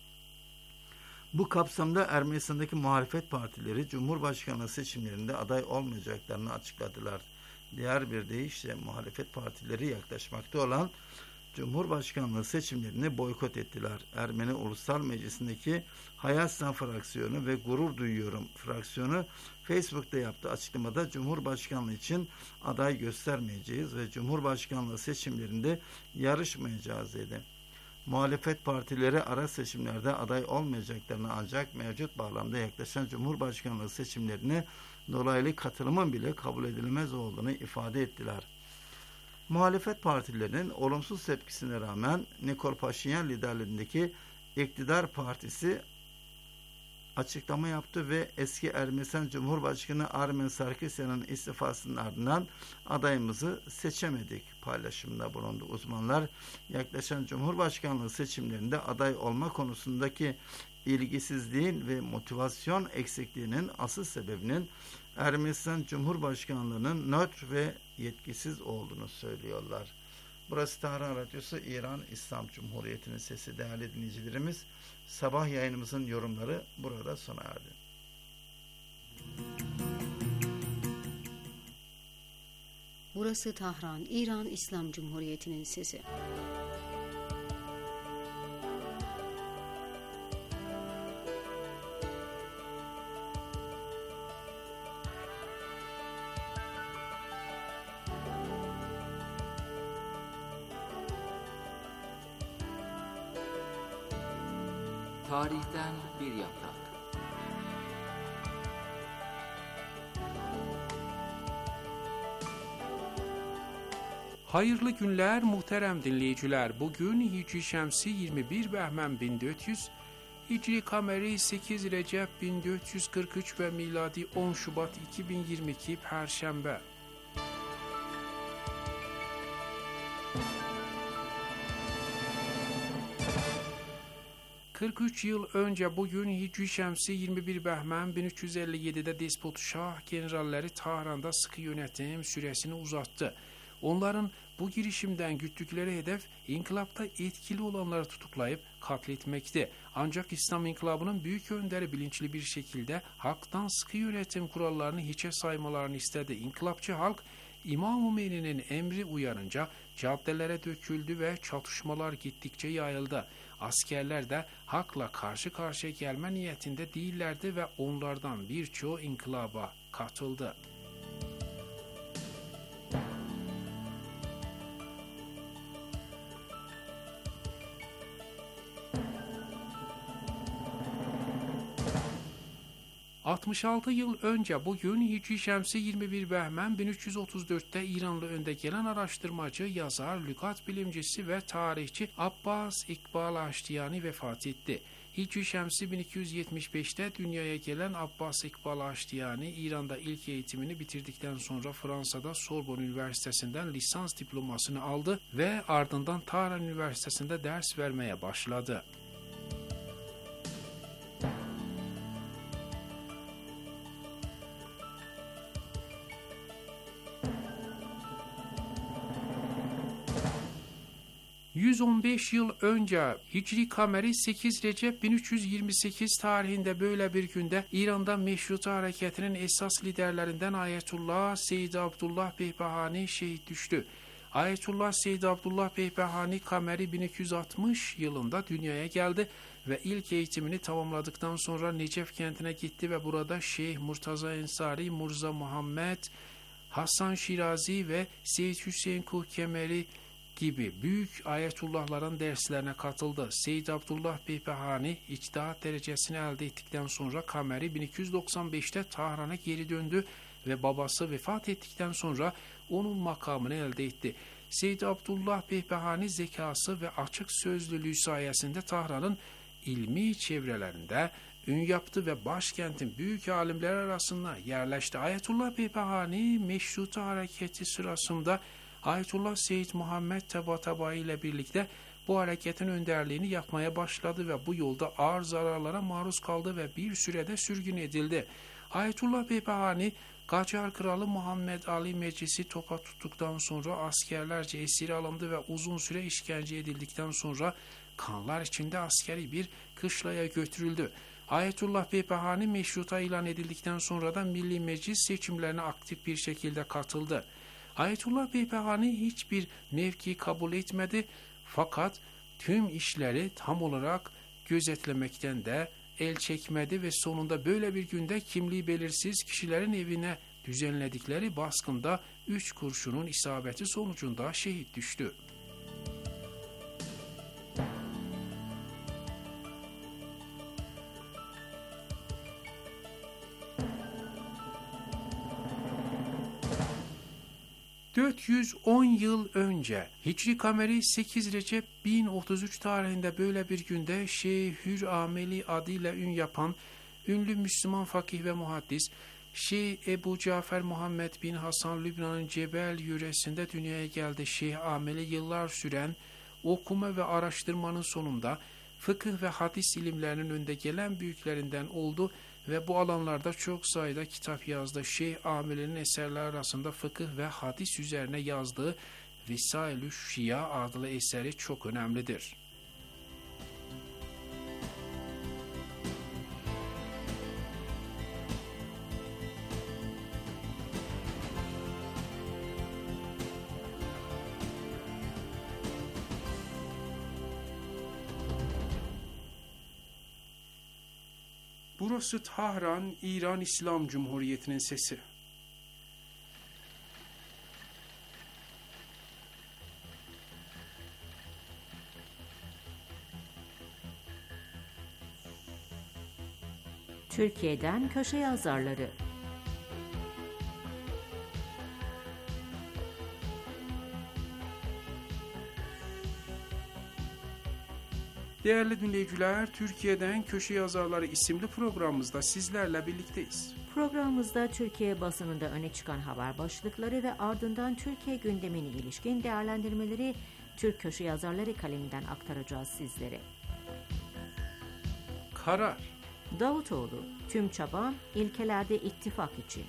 Bu kapsamda Ermenistan'daki muhalefet partileri Cumhurbaşkanlığı seçimlerinde aday olmayacaklarını açıkladılar. Diğer bir deyişle muhalefet partileri yaklaşmakta olan Cumhurbaşkanlığı seçimlerini boykot ettiler. Ermeni Ulusal Meclisi'ndeki Hayastan fraksiyonu ve Gurur Duyuyorum fraksiyonu Facebook'ta yaptığı açıklamada Cumhurbaşkanlığı için aday göstermeyeceğiz ve Cumhurbaşkanlığı seçimlerinde yarışmayacağız, dedi. Muhalefet partileri ara seçimlerde aday olmayacaklarını, ancak mevcut bağlamda yaklaşan Cumhurbaşkanlığı seçimlerine dolaylı katılımın bile kabul edilemez olduğunu ifade ettiler. Muhalefet partilerinin olumsuz tepkisine rağmen Nikol Paşinyan liderliğindeki İktidar Partisi açıklama yaptı ve eski Ermenistan Cumhurbaşkanı Armen Sarkisyan'ın istifasının ardından adayımızı seçemedik paylaşımında bulundu. Uzmanlar yaklaşan Cumhurbaşkanlığı seçimlerinde aday olma konusundaki ilgisizliğin ve motivasyon eksikliğinin asıl sebebinin Ermenistan Cumhurbaşkanlığı'nın nötr ve yetkisiz olduğunu söylüyorlar. Burası Tahran Radyosu, İran İslam Cumhuriyeti'nin sesi. Değerli dinleyicilerimiz, sabah yayınımızın yorumları burada sona erdi. Burası Tahran, İran İslam Cumhuriyeti'nin sesi. Tarihten bir yaprak. Hayırlı günler muhterem dinleyiciler. Bugün Hicri Şemsi yirmi bir Behmen bin dört yüz, Hicri Kameri sekiz Recep bin dört yüz kırk üç ve miladi on Şubat iki bin yirmi iki Perşembe. kırk üç yıl önce bugün Hicri Şemsi yirmi bir Behmen bin üç yüz elli yedi'de Despot Şah generalleri Tahran'da sıkı yönetim süresini uzattı. Onların bu girişimden güttükleri hedef inkılapta etkili olanları tutuklayıp katletmekti. Ancak İslam inkılabının büyük önderi bilinçli bir şekilde halktan sıkı yönetim kurallarını hiçe saymalarını istedi. İnkılapçı halk İmam Hümeyni'nin emri uyarınca caddelere döküldü ve çatışmalar gittikçe yayıldı. Askerler de halkla karşı karşıya gelme niyetinde değillerdi ve onlardan birçoğu inkılaba katıldı. altmış altı yıl önce bugün Hicri Şemsi yirmi bir Behmen bin üç yüz otuz dört'te İranlı önde gelen araştırmacı, yazar, lügat bilimcisi ve tarihçi Abbas İkbal Aştiyani vefat etti. Hicri Şemsi bin iki yüz yetmiş beş'te dünyaya gelen Abbas İkbal Aştiyani, İran'da ilk eğitimini bitirdikten sonra Fransa'da Sorbonne Üniversitesi'nden lisans diplomasını aldı ve ardından Tahran Üniversitesi'nde ders vermeye başladı. yüz on beş yıl önce Hicri Kameri sekiz Recep bin üç yüz yirmi sekiz tarihinde böyle bir günde İran'da Meşruta hareketinin esas liderlerinden Ayetullah Seyyid Abdullah Behbahani şehit düştü. Ayetullah Seyyid Abdullah Behbahani Kameri bin iki yüz altmış yılında dünyaya geldi ve ilk eğitimini tamamladıktan sonra Necef kentine gitti ve burada Şeyh Murtaza Ensari, Murza Muhammed, Hasan Şirazi ve Seyyid Hüseyin Kuhkemeri gibi büyük ayetullahların derslerine katıldı. Seyyid Abdullah Behbahani içtihat derecesini elde ettikten sonra Kameri bin iki yüz doksan beş'te Tahran'a geri döndü ve babası vefat ettikten sonra onun makamını elde etti. Seyyid Abdullah Behbahani zekası ve açık sözlülüğü sayesinde Tahran'ın ilmi çevrelerinde ün yaptı ve başkentin büyük alimler arasında yerleşti. Ayetullah Behbahani Meşruta hareketi sırasında Ayetullah Seyyid Muhammed Tabatabai ile birlikte bu hareketin önderliğini yapmaya başladı ve bu yolda ağır zararlara maruz kaldı ve bir sürede sürgün edildi. Ayetullah Behbahani, Qacar Kralı Muhammed Ali Meclisi topa tuttuktan sonra askerlerce esir alındı ve uzun süre işkence edildikten sonra kanlar içinde askeri bir kışlaya götürüldü. Ayetullah Behbahani meşruta ilan edildikten sonra da Milli Meclis seçimlerine aktif bir şekilde katıldı. Ayetullah Behbahani hiçbir mevki kabul etmedi fakat tüm işleri tam olarak gözetlemekten de el çekmedi ve sonunda böyle bir günde kimliği belirsiz kişilerin evine düzenledikleri baskında üç kurşunun isabeti sonucunda şehit düştü. dört yüz on yıl önce Hicri Kameri sekiz Recep bin otuz üç tarihinde böyle bir günde Şeyh Hür Ameli adıyla ün yapan ünlü Müslüman fakih ve muhaddis Şeyh Ebu Cafer Muhammed bin Hasan Lübnan'ın Cebel yöresinde dünyaya geldi. Şeyh Ameli yıllar süren okuma ve araştırmanın sonunda fıkıh ve hadis ilimlerinin önde gelen büyüklerinden oldu ve bu alanlarda çok sayıda kitap yazdı. Şeyh Ameli'nin eserler arasında fıkıh ve hadis üzerine yazdığı Vesailü Şia adlı eseri çok önemlidir. Burası Tahran, İran İslam Cumhuriyeti'nin sesi. Türkiye'den köşe yazarları. Değerli dinleyiciler, Türkiye'den Köşe Yazarları isimli programımızda sizlerle birlikteyiz. Programımızda Türkiye basınında öne çıkan haber başlıkları ve ardından Türkiye gündemine ilişkin değerlendirmeleri Türk Köşe Yazarları kaleminden aktaracağız sizlere. Karar. Davutoğlu, tüm çaba ilkelerde ittifak için.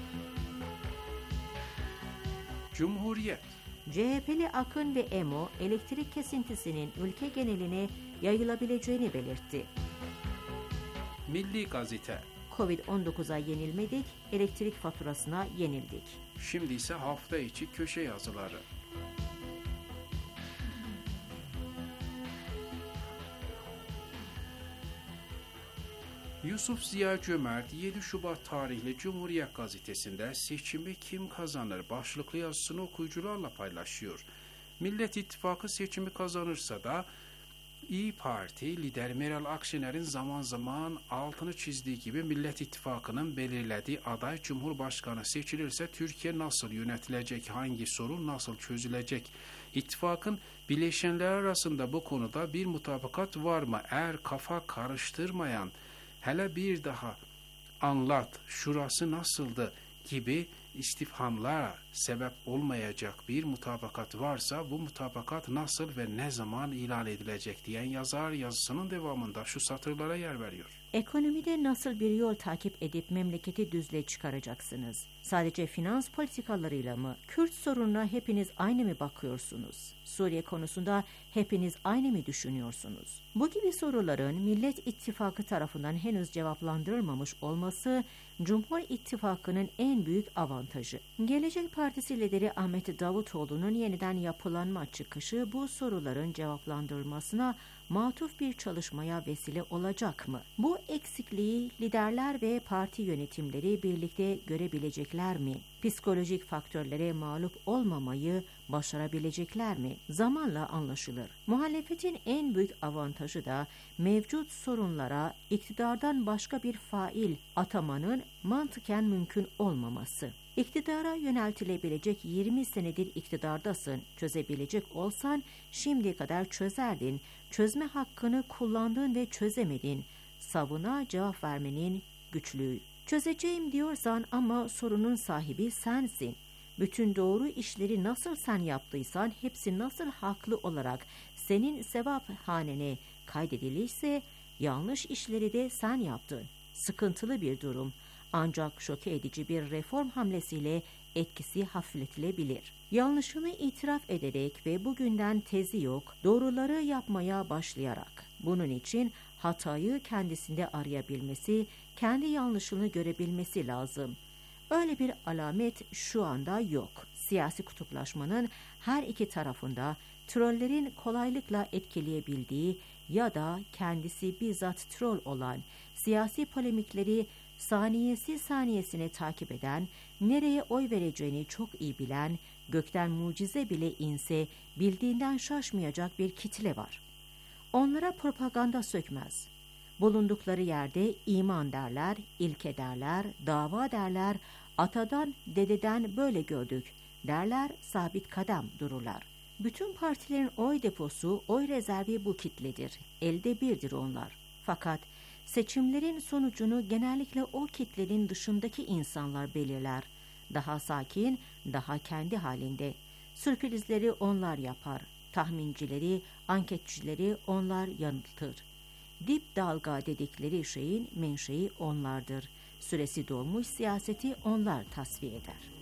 Cumhuriyet. C H P'li Akın ve E M O elektrik kesintisinin ülke geneline yayılabileceğini belirtti. Milli Gazete. kovid on dokuza yenilmedik, elektrik faturasına yenildik. Şimdi ise hafta içi köşe yazıları. Yusuf Ziya Cömert yedi Şubat tarihli Cumhuriyet Gazetesi'nde seçimi kim kazanır başlıklı yazısını okuyucularla paylaşıyor. Millet İttifakı seçimi kazanırsa da İYİ Parti lider Meral Akşener'in zaman zaman altını çizdiği gibi Millet İttifakı'nın belirlediği aday Cumhurbaşkanı seçilirse Türkiye nasıl yönetilecek, hangi sorun nasıl çözülecek? İttifakın bileşenler arasında bu konuda bir mutabakat var mı? Eğer kafa karıştırmayan, hele bir daha anlat, şurası nasıldı gibi istifhamlara sebep olmayacak bir mutabakat varsa bu mutabakat nasıl ve ne zaman ilan edilecek diyen yazar yazısının devamında şu satırlara yer veriyor. Ekonomide nasıl bir yol takip edip memleketi düzlüğe çıkaracaksınız? Sadece finans politikalarıyla mı? Kürt sorununa hepiniz aynı mı bakıyorsunuz? Suriye konusunda hepiniz aynı mı düşünüyorsunuz? Bu gibi soruların Millet İttifakı tarafından henüz cevaplandırılmamış olması Cumhur İttifakı'nın en büyük avantajı. Gelecek Partisi lideri Ahmet Davutoğlu'nun yeniden yapılanma çıkışı bu soruların cevaplandırılmasına matuf bir çalışmaya vesile olacak mı? Bu eksikliği liderler ve parti yönetimleri birlikte görebilecekler mi? Psikolojik faktörlere mağlup olmamayı başarabilecekler mi? Zamanla anlaşılır. Muhalefetin en büyük avantajı da mevcut sorunlara iktidardan başka bir fail atamanın mantıken mümkün olmaması. İktidara yöneltilebilecek yirmi senedir iktidardasın, çözebilecek olsan şimdiye kadar çözerdin, çözme hakkını kullandın ve çözemedin. Savuna cevap vermenin güçlüğü. Çözeceğim diyorsan ama sorunun sahibi sensin. Bütün doğru işleri nasıl sen yaptıysan hepsi nasıl haklı olarak senin sevap hanene kaydedilirse yanlış işleri de sen yaptın. Sıkıntılı bir durum. Ancak şoke edici bir reform hamlesiyle etkisi hafifletilebilir. Yanlışını itiraf ederek ve bugünden tezi yok, doğruları yapmaya başlayarak. Bunun için hatayı kendisinde arayabilmesi, kendi yanlışını görebilmesi lazım. Öyle bir alamet şu anda yok. Siyasi kutuplaşmanın her iki tarafında trollerin kolaylıkla etkileyebildiği ya da kendisi bizzat troll olan siyasi polemikleri saniyesi saniyesine takip eden, nereye oy vereceğini çok iyi bilen, gökten mucize bile inse bildiğinden şaşmayacak bir kitle var. Onlara propaganda sökmez. Bulundukları yerde iman derler, ilke derler, dava derler, atadan dededen böyle gördük derler, sabit kadem dururlar. Bütün partilerin oy deposu, oy rezervi bu kitledir. Elde birdir onlar. Fakat seçimlerin sonucunu genellikle o kitlenin dışındaki insanlar belirler. Daha sakin, daha kendi halinde. Sürprizleri onlar yapar. Tahmincileri, anketçileri onlar yanıltır. Dip dalga dedikleri şeyin menşei onlardır. Süresi dolmuş siyaseti onlar tasfiye eder.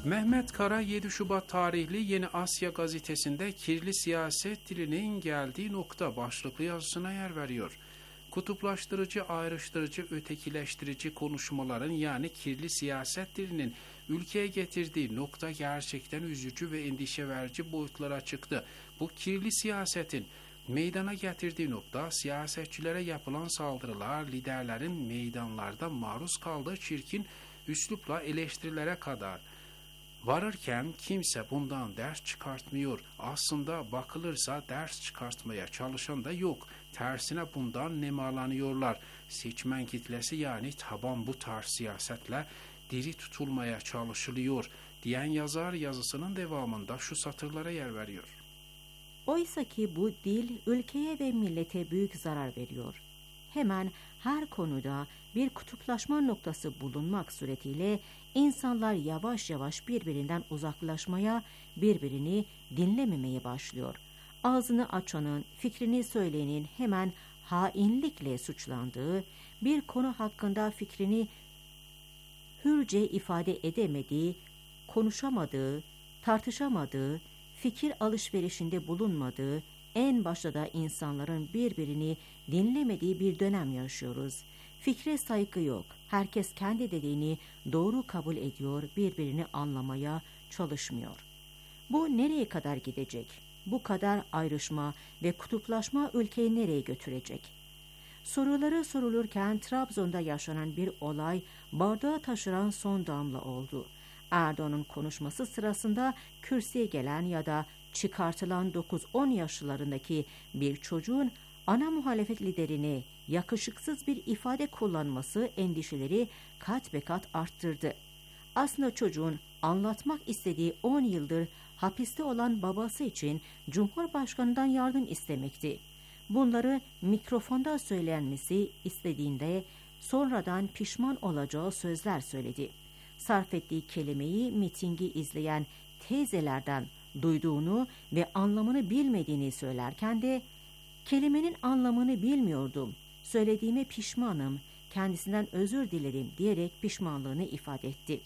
Mehmet Kara yedi Şubat tarihli Yeni Asya gazetesinde kirli siyaset dilinin geldiği nokta başlıklı yazısına yer veriyor. Kutuplaştırıcı, ayrıştırıcı, ötekileştirici konuşmaların yani kirli siyaset dilinin ülkeye getirdiği nokta gerçekten üzücü ve endişe verici boyutlara çıktı. Bu kirli siyasetin meydana getirdiği nokta siyasetçilere yapılan saldırılar, liderlerin meydanlarda maruz kaldığı çirkin üslupla eleştirilere kadar varırken kimse bundan ders çıkartmıyor. Aslında bakılırsa ders çıkartmaya çalışan da yok. Tersine bundan nemalanıyorlar. Seçmen kitlesi yani taban bu tarz siyasetle diri tutulmaya çalışılıyor diyen yazar yazısının devamında şu satırlara yer veriyor. Oysa ki bu dil ülkeye ve millete büyük zarar veriyor. Hemen her konuda bir kutuplaşma noktası bulunmak suretiyle insanlar yavaş yavaş birbirinden uzaklaşmaya, birbirini dinlememeye başlıyor. Ağzını açanın, fikrini söyleyenin hemen hainlikle suçlandığı, bir konu hakkında fikrini hürce ifade edemediği, konuşamadığı, tartışamadığı, fikir alışverişinde bulunmadığı, en başta da insanların birbirini dinlemediği bir dönem yaşıyoruz. Fikre saygı yok. Herkes kendi dediğini doğru kabul ediyor, birbirini anlamaya çalışmıyor. Bu nereye kadar gidecek? Bu kadar ayrışma ve kutuplaşma ülkeyi nereye götürecek? Soruları sorulurken Trabzon'da yaşanan bir olay bardağı taşıran son damla oldu. Erdoğan'ın konuşması sırasında kürsüye gelen ya da çıkartılan dokuz on yaşlarındaki bir çocuğun ana muhalefet liderine yakışıksız bir ifade kullanması endişeleri kat be kat arttırdı. Aslında çocuğun anlatmak istediği on yıldır hapiste olan babası için Cumhurbaşkanı'ndan yardım istemekti. Bunları mikrofonda söylenmesi istediğinde sonradan pişman olacağı sözler söyledi. Sarf ettiği kelimeyi mitingi izleyen teyzelerden duyduğunu ve anlamını bilmediğini söylerken de kelimenin anlamını bilmiyordum, söylediğime pişmanım, kendisinden özür dilerim diyerek pişmanlığını ifade etti.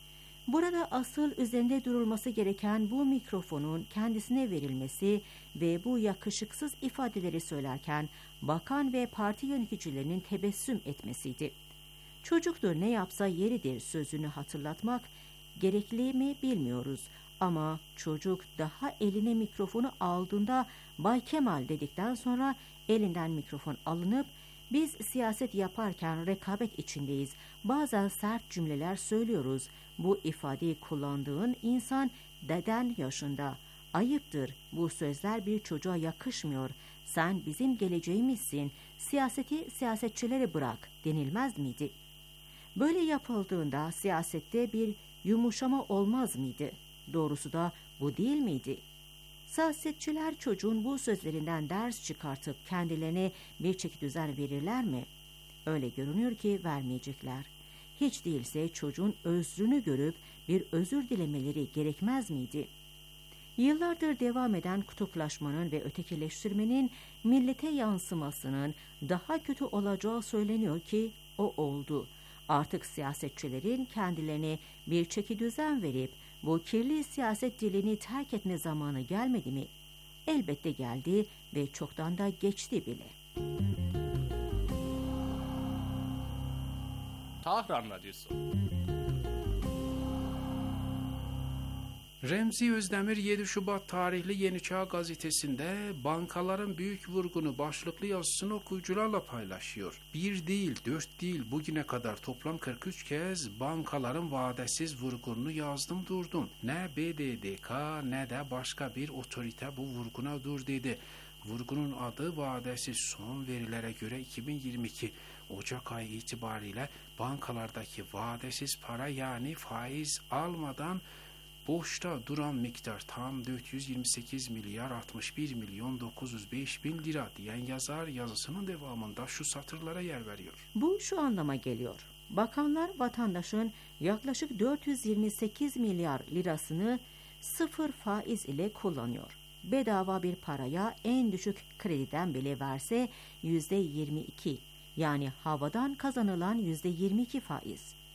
Burada asıl üzerinde durulması gereken bu mikrofonun kendisine verilmesi ve bu yakışıksız ifadeleri söylerken bakan ve parti yöneticilerinin tebessüm etmesiydi. Çocuktur ne yapsa yeridir sözünü hatırlatmak gerekli mi bilmiyoruz ama çocuk daha eline mikrofonu aldığında Bay Kemal dedikten sonra elinden mikrofon alınıp biz siyaset yaparken rekabet içindeyiz, bazen sert cümleler söylüyoruz, bu ifadeyi kullandığın insan deden yaşında, ayıptır, bu sözler bir çocuğa yakışmıyor, sen bizim geleceğimizsin, siyaseti siyasetçilere bırak denilmez miydi? Böyle yapıldığında siyasette bir yumuşama olmaz mıydı? Doğrusu da bu değil miydi? Siyasetçiler çocuğun bu sözlerinden ders çıkartıp kendilerine bir çekidüzen verirler mi? Öyle görünüyor ki vermeyecekler. Hiç değilse çocuğun özrünü görüp bir özür dilemeleri gerekmez miydi? Yıllardır devam eden kutuplaşmanın ve ötekileştirmenin millete yansımasının daha kötü olacağı söyleniyor ki o oldu. Artık siyasetçilerin kendilerine bir çekidüzen verip bu kirli siyaset dilini terk etme zamanı gelmedi mi? Elbette geldi ve çoktan da geçti bile. Tahran Radyosu. Remzi Özdemir yedi Şubat tarihli Yeni Çağ gazetesinde bankaların büyük vurgunu başlıklı yazısını okuyucularla paylaşıyor. Bir değil, dört değil, bugüne kadar toplam kırk üç kez bankaların vadesiz vurgununu yazdım durdum. Ne B D D K ne de başka bir otorite bu vurguna dur dedi. Vurgunun adı vadesiz. Son verilere göre iki bin yirmi iki Ocak ayı itibariyle bankalardaki vadesiz para yani faiz almadan boşta duran miktar tam dört yüz yirmi sekiz milyar altmış bir milyon dokuz yüz beş bin lira diyen yazar yazısının devamında şu satırlara yer veriyor. Bu şu anlama geliyor. Bakanlar vatandaşın yaklaşık dört yüz yirmi sekiz milyar lirasını sıfır faiz ile kullanıyor. Bedava bir paraya en düşük krediden bile verse yüzde yirmi iki yani havadan kazanılan yüzde yirmi iki faiz.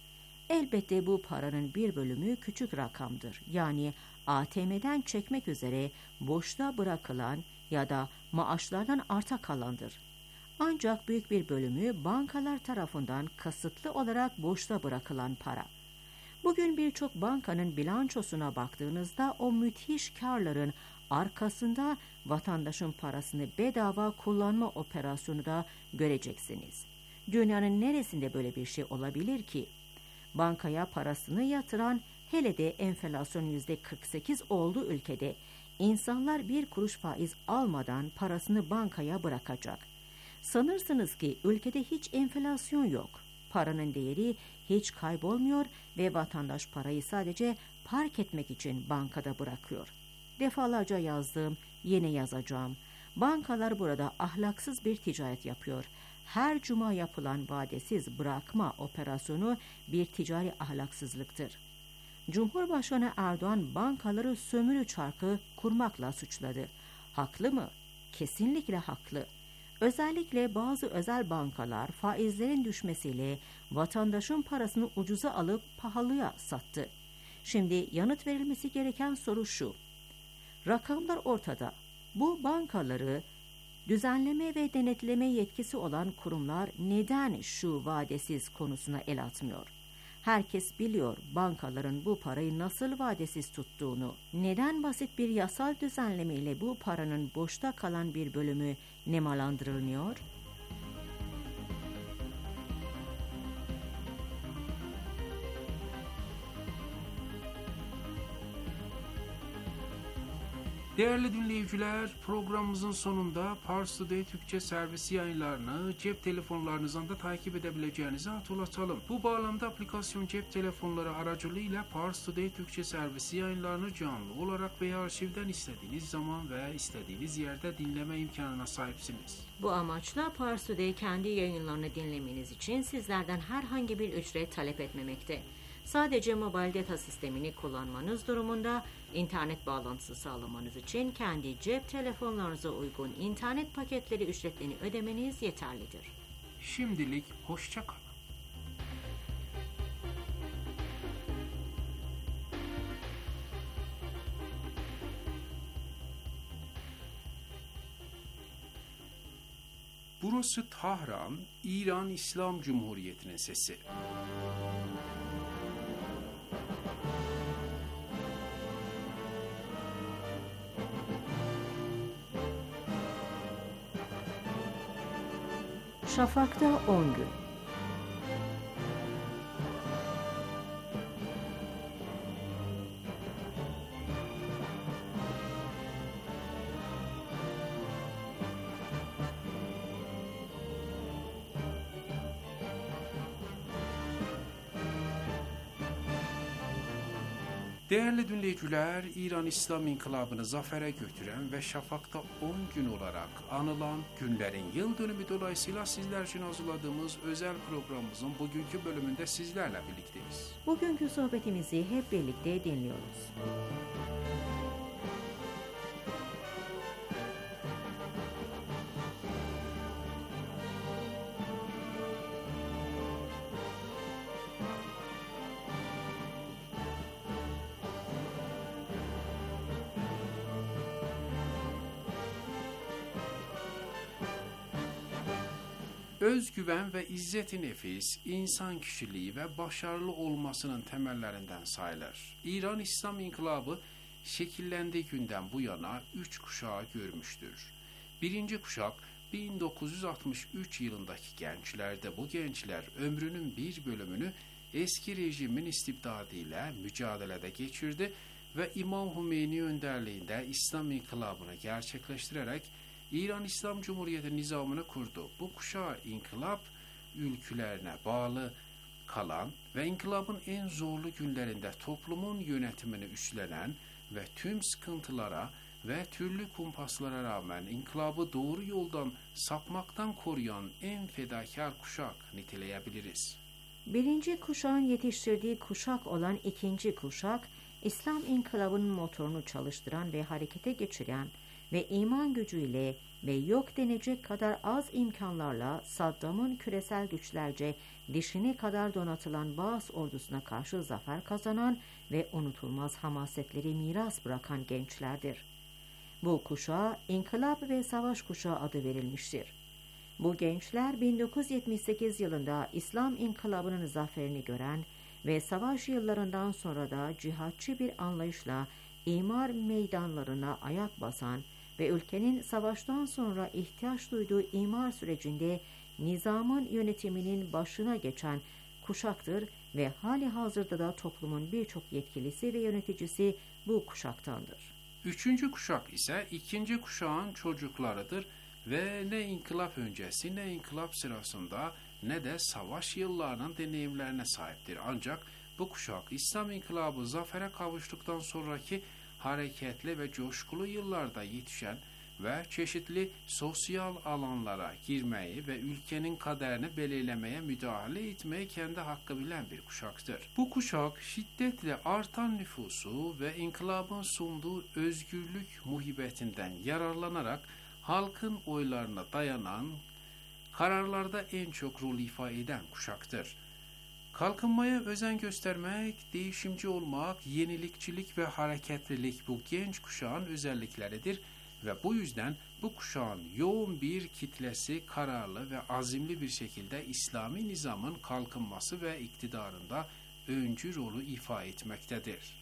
Elbette bu paranın bir bölümü küçük rakamdır. Yani A T M'den çekmek üzere boşta bırakılan ya da maaşlardan arta kalandır. Ancak büyük bir bölümü bankalar tarafından kasıtlı olarak boşta bırakılan para. Bugün birçok bankanın bilançosuna baktığınızda o müthiş karların arkasında vatandaşın parasını bedava kullanma operasyonu da göreceksiniz. Dünyanın neresinde böyle bir şey olabilir ki? Bankaya parasını yatıran, hele de enflasyon yüzde kırk sekiz olduğu ülkede insanlar bir kuruş faiz almadan parasını bankaya bırakacak. Sanırsınız ki ülkede hiç enflasyon yok. Paranın değeri hiç kaybolmuyor ve vatandaş parayı sadece park etmek için bankada bırakıyor. Defalarca yazdım, yine yazacağım. Bankalar burada ahlaksız bir ticaret yapıyor. Her cuma yapılan vadesiz bırakma operasyonu bir ticari ahlaksızlıktır. Cumhurbaşkanı Erdoğan bankaları sömürü çarkı kurmakla suçladı. Haklı mı? Kesinlikle haklı. Özellikle bazı özel bankalar faizlerin düşmesiyle vatandaşın parasını ucuza alıp pahalıya sattı. Şimdi yanıt verilmesi gereken soru şu. Rakamlar ortada. Bu bankaları düzenleme ve denetleme yetkisi olan kurumlar neden şu vadesiz konusuna el atmıyor? Herkes biliyor bankaların bu parayı nasıl vadesiz tuttuğunu. Neden basit bir yasal düzenlemeyle bu paranın boşta kalan bir bölümü nemalandırılmıyor? Değerli dinleyiciler, programımızın sonunda Pars Today Türkçe servisi yayınlarını cep telefonlarınızdan da takip edebileceğinizi hatırlatalım. Bu bağlamda aplikasyon cep telefonları aracılığıyla Pars Today Türkçe servisi yayınlarını canlı olarak veya arşivden istediğiniz zaman ve istediğiniz yerde dinleme imkanına sahipsiniz. Bu amaçla Pars Today kendi yayınlarını dinlemeniz için sizlerden herhangi bir ücret talep etmemekte. Sadece mobil data sistemini kullanmanız durumunda internet bağlantısı sağlamanız için kendi cep telefonlarınıza uygun internet paketleri ücretlerini ödemeniz yeterlidir. Şimdilik hoşça kalın. Burası Tahran, İran İslam Cumhuriyeti'nin sesi. Şafak'ta on gün. Değerli dinleyiciler, İran İslam İnkılabı'nı zafere götüren ve Şafak'ta on gün olarak anılan günlerin yıl dönümü dolayısıyla sizler için hazırladığımız özel programımızın bugünkü bölümünde sizlerle birlikteyiz. Bugünkü sohbetimizi hep birlikte dinliyoruz. Özgüven ve izzet-i nefis, insan kişiliği ve başarılı olmasının temellerinden sayılır. İran İslam İnkılabı şekillendiği günden bu yana üç kuşağı görmüştür. Birinci kuşak bin dokuz yüz altmış üç yılındaki gençlerde bu gençler ömrünün bir bölümünü eski rejimin istibdadıyla mücadelede geçirdi ve İmam Hümeyni önderliğinde İslam İnkılabı'nı gerçekleştirerek İran İslam Cumhuriyeti nizamını kurdu. Bu kuşağı inkılap ülkülerine bağlı kalan ve inkılabın en zorlu günlerinde toplumun yönetimini üstlenen ve tüm sıkıntılara ve türlü kumpaslara rağmen inkılabı doğru yoldan sapmaktan koruyan en fedakar kuşak niteleyebiliriz. Birinci kuşağın yetiştirdiği kuşak olan ikinci kuşak, İslam İnkılabı'nın motorunu çalıştıran ve harekete geçiren ve iman gücüyle ve yok denecek kadar az imkanlarla Saddam'ın küresel güçlerce dişine kadar donatılan Baas ordusuna karşı zafer kazanan ve unutulmaz hamasetleri miras bırakan gençlerdir. Bu kuşağa İnkılap ve Savaş Kuşağı adı verilmiştir. Bu gençler bin dokuz yüz yetmiş sekiz yılında İslam İnkılabı'nın zaferini gören ve savaş yıllarından sonra da cihatçı bir anlayışla imar meydanlarına ayak basan ve ülkenin savaştan sonra ihtiyaç duyduğu imar sürecinde nizamın yönetiminin başına geçen kuşaktır ve hali hazırda da toplumun birçok yetkilisi ve yöneticisi bu kuşaktandır. Üçüncü kuşak ise ikinci kuşağın çocuklarıdır ve ne inkılap öncesi ne inkılap sırasında ne de savaş yıllarının deneyimlerine sahiptir. Ancak bu kuşak İslam İnkılabı zafere kavuştuktan sonraki hareketli ve coşkulu yıllarda yetişen ve çeşitli sosyal alanlara girmeyi ve ülkenin kaderini belirlemeye müdahale etmeyi kendi hakkı bilen bir kuşaktır. Bu kuşak şiddetle artan nüfusu ve inkılabın sunduğu özgürlük muhibbetinden yararlanarak halkın oylarına dayanan kararlarda en çok rol ifade eden kuşaktır. Kalkınmaya özen göstermek, değişimci olmak, yenilikçilik ve hareketlilik bu genç kuşağın özellikleridir ve bu yüzden bu kuşağın yoğun bir kitlesi kararlı ve azimli bir şekilde İslami nizamın kalkınması ve iktidarında öncü rolü ifade etmektedir.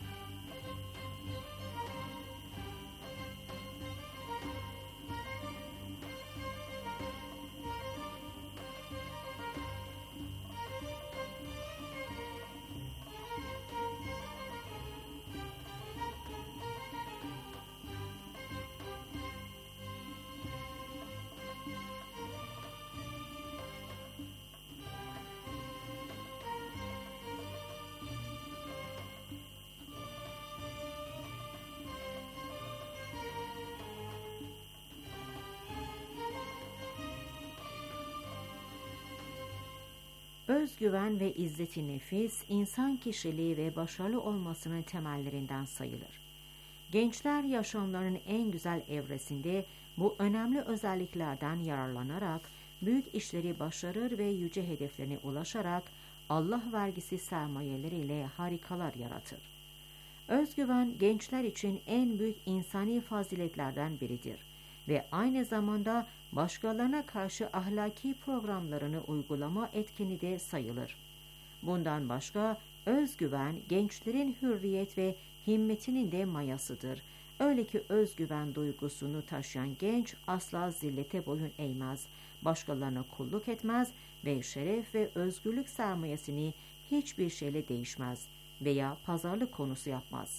Özgüven ve izzeti nefis, insan kişiliği ve başarılı olmasının temellerinden sayılır. Gençler yaşamlarının en güzel evresinde bu önemli özelliklerden yararlanarak büyük işleri başarır ve yüce hedeflerine ulaşarak Allah vergisi sermayeleriyle harikalar yaratır. Özgüven gençler için en büyük insani faziletlerden biridir ve aynı zamanda başkalarına karşı ahlaki programlarını uygulama etkeni de sayılır. Bundan başka özgüven gençlerin hürriyet ve himmetinin de mayasıdır. Öyle ki özgüven duygusunu taşıyan genç asla zillete boyun eğmez, başkalarına kulluk etmez ve şeref ve özgürlük sermayesini hiçbir şeyle değişmez veya pazarlık konusu yapmaz.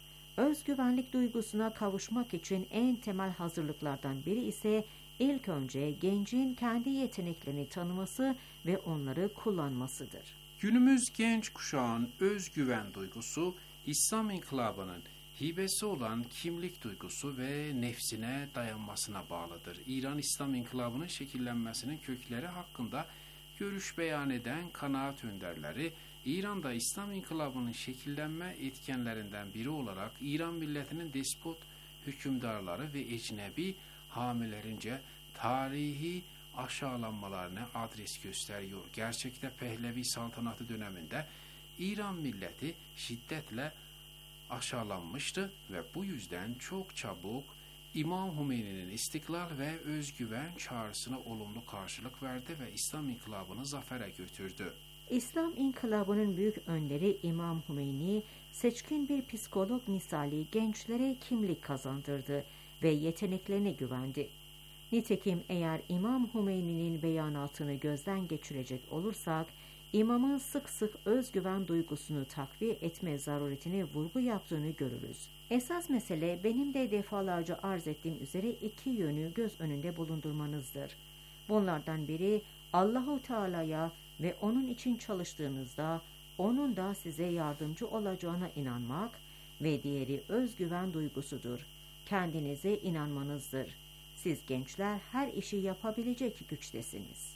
Özgüvenlik duygusuna kavuşmak için en temel hazırlıklardan biri ise ilk önce gencin kendi yeteneklerini tanıması ve onları kullanmasıdır. Günümüz genç kuşağın özgüven duygusu, İslam İnkılabı'nın hibesi olan kimlik duygusu ve nefsine dayanmasına bağlıdır. İran İslam İnkılabı'nın şekillenmesinin kökleri hakkında görüş beyan eden kanaat önderleri, İran'da İslam İnkılabı'nın şekillenme etkenlerinden biri olarak İran milletinin despot hükümdarları ve ecnebi hamilerince tarihi aşağılanmalarına adres gösteriyor. Gerçekte Pehlevi saltanatı döneminde İran milleti şiddetle aşağılanmıştı ve bu yüzden çok çabuk İmam Hümeyni'nin istiklal ve özgüven çağrısına olumlu karşılık verdi ve İslam İnkılabı'nı zafere götürdü. İslam İnkılabı'nın büyük önderi İmam Hümeyni, seçkin bir psikolog misali gençlere kimlik kazandırdı ve yeteneklerine güvendi. Nitekim eğer İmam Hümeyni'nin beyanatını gözden geçirecek olursak, İmamın sık sık özgüven duygusunu takviye etme zaruretine vurgu yaptığını görürüz. Esas mesele benim de defalarca arz ettiğim üzere iki yönü göz önünde bulundurmanızdır. Bunlardan biri Allahu Teala'ya ve onun için çalıştığınızda onun da size yardımcı olacağına inanmak ve diğeri özgüven duygusudur. Kendinize inanmanızdır. Siz gençler her işi yapabilecek güçtesiniz.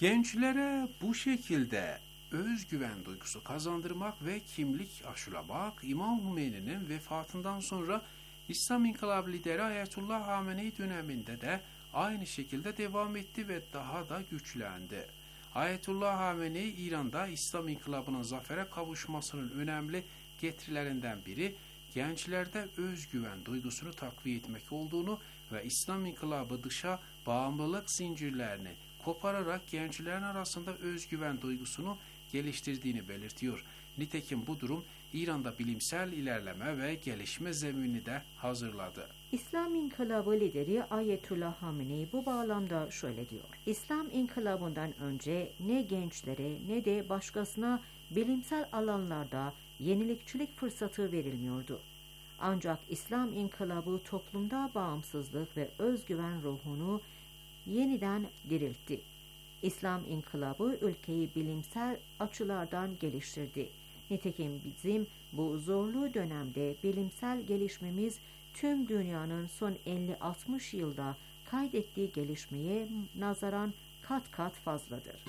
Gençlere bu şekilde özgüven duygusu kazandırmak ve kimlik aşılamak, İmam Hümeyni'nin vefatından sonra İslam İnkılabı lideri Ayetullah Hamenei döneminde de aynı şekilde devam etti ve daha da güçlendi. Ayetullah Hamenei İran'da İslam İnkılabı'nın zafere kavuşmasının önemli getirilerinden biri gençlerde özgüven duygusunu takviye etmek olduğunu ve İslam İnkılabı dışa bağımlılık zincirlerini kopararak gençlerin arasında özgüven duygusunu geliştirdiğini belirtiyor. Nitekim bu durum İran'da bilimsel ilerleme ve gelişme zeminini de hazırladı. İslam İnkılabı lideri Ayetullah Hamenei bu bağlamda şöyle diyor. İslam İnkılabı'ndan önce ne gençlere ne de başkasına bilimsel alanlarda yenilikçilik fırsatı verilmiyordu. Ancak İslam İnkılabı toplumda bağımsızlık ve özgüven ruhunu yeniden diriltti. İslam İnkılabı ülkeyi bilimsel açılardan geliştirdi. Nitekim bizim bu zorlu dönemde bilimsel gelişmemiz tüm dünyanın son elli altmış yılda kaydettiği gelişmeye nazaran kat kat fazladır.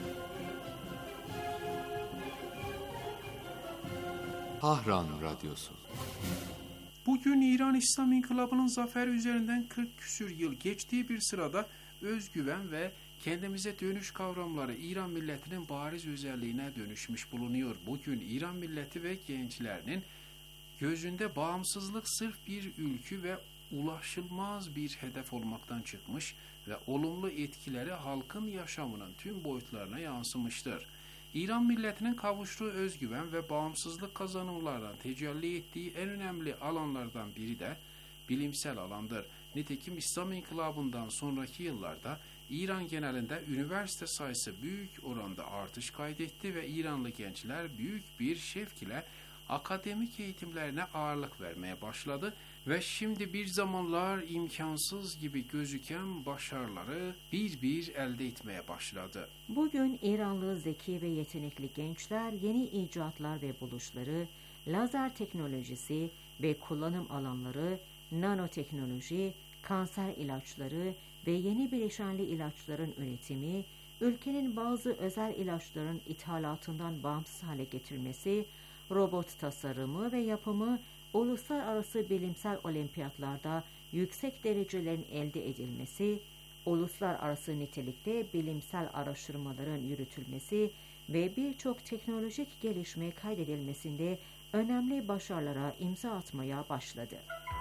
Tahran Radyosu. Bugün İran İslam İnkılabı'nın zaferi üzerinden kırk küsür yıl geçtiği bir sırada özgüven ve kendimize dönüş kavramları İran milletinin bariz özelliğine dönüşmüş bulunuyor. Bugün İran milleti ve gençlerinin gözünde bağımsızlık sırf bir ülkü ve ulaşılmaz bir hedef olmaktan çıkmış ve olumlu etkileri halkın yaşamının tüm boyutlarına yansımıştır. İran milletinin kavuştuğu özgüven ve bağımsızlık kazanımlardan tecelli ettiği en önemli alanlardan biri de bilimsel alandır. Nitekim İslam İnkılabı'ndan sonraki yıllarda İran genelinde üniversite sayısı büyük oranda artış kaydetti ve İranlı gençler büyük bir şevk ile akademik eğitimlerine ağırlık vermeye başladı ve şimdi bir zamanlar imkansız gibi gözüken başarıları bir bir elde etmeye başladı. Bugün İranlı zeki ve yetenekli gençler yeni icatlar ve buluşları, lazer teknolojisi ve kullanım alanları, nanoteknoloji, kanser ilaçları ve yeni bileşenli ilaçların üretimi, ülkenin bazı özel ilaçların ithalatından bağımsız hale getirmesi, robot tasarımı ve yapımı, uluslararası bilimsel olimpiyatlarda yüksek derecelerin elde edilmesi, uluslararası nitelikte bilimsel araştırmaların yürütülmesi ve birçok teknolojik gelişme kaydedilmesinde önemli başarılara imza atmaya başladı.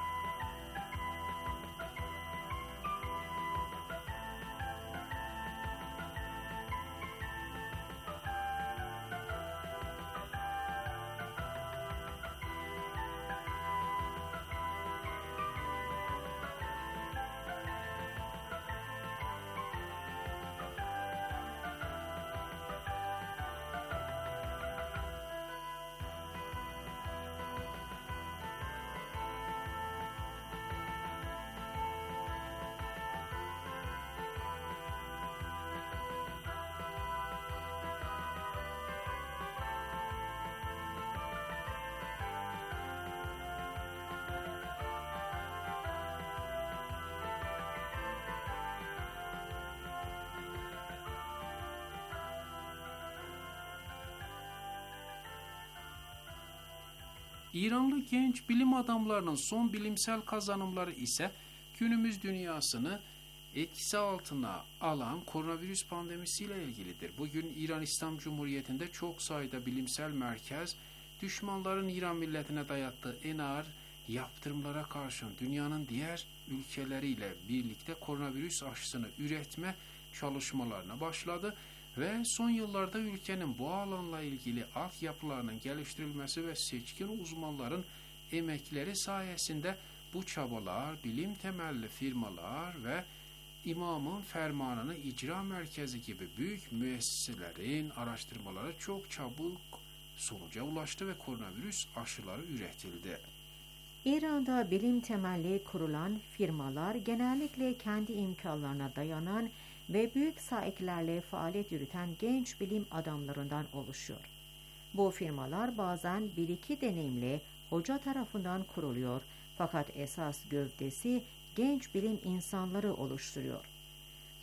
İranlı genç bilim adamlarının son bilimsel kazanımları ise günümüz dünyasını etkisi altına alan koronavirüs pandemisiyle ilgilidir. Bugün İran İslam Cumhuriyeti'nde çok sayıda bilimsel merkez, düşmanların İran milletine dayattığı en ağır yaptırımlara karşın dünyanın diğer ülkeleriyle birlikte koronavirüs aşısını üretme çalışmalarına başladı ve son yıllarda ülkenin bu alanla ilgili altyapılarının geliştirilmesi ve seçkin uzmanların emekleri sayesinde bu çabalar bilim temelli firmalar ve İmamın Fermanı'nı icra merkezi gibi büyük müesseselerin araştırmaları çok çabuk sonuca ulaştı ve koronavirüs aşıları üretildi. İran'da bilim temelli kurulan firmalar genellikle kendi imkanlarına dayanan ve büyük sahiplerle faaliyet yürüten genç bilim adamlarından oluşuyor. Bu firmalar bazen bir iki deneyimli hoca tarafından kuruluyor fakat esas gövdesi genç bilim insanları oluşturuyor.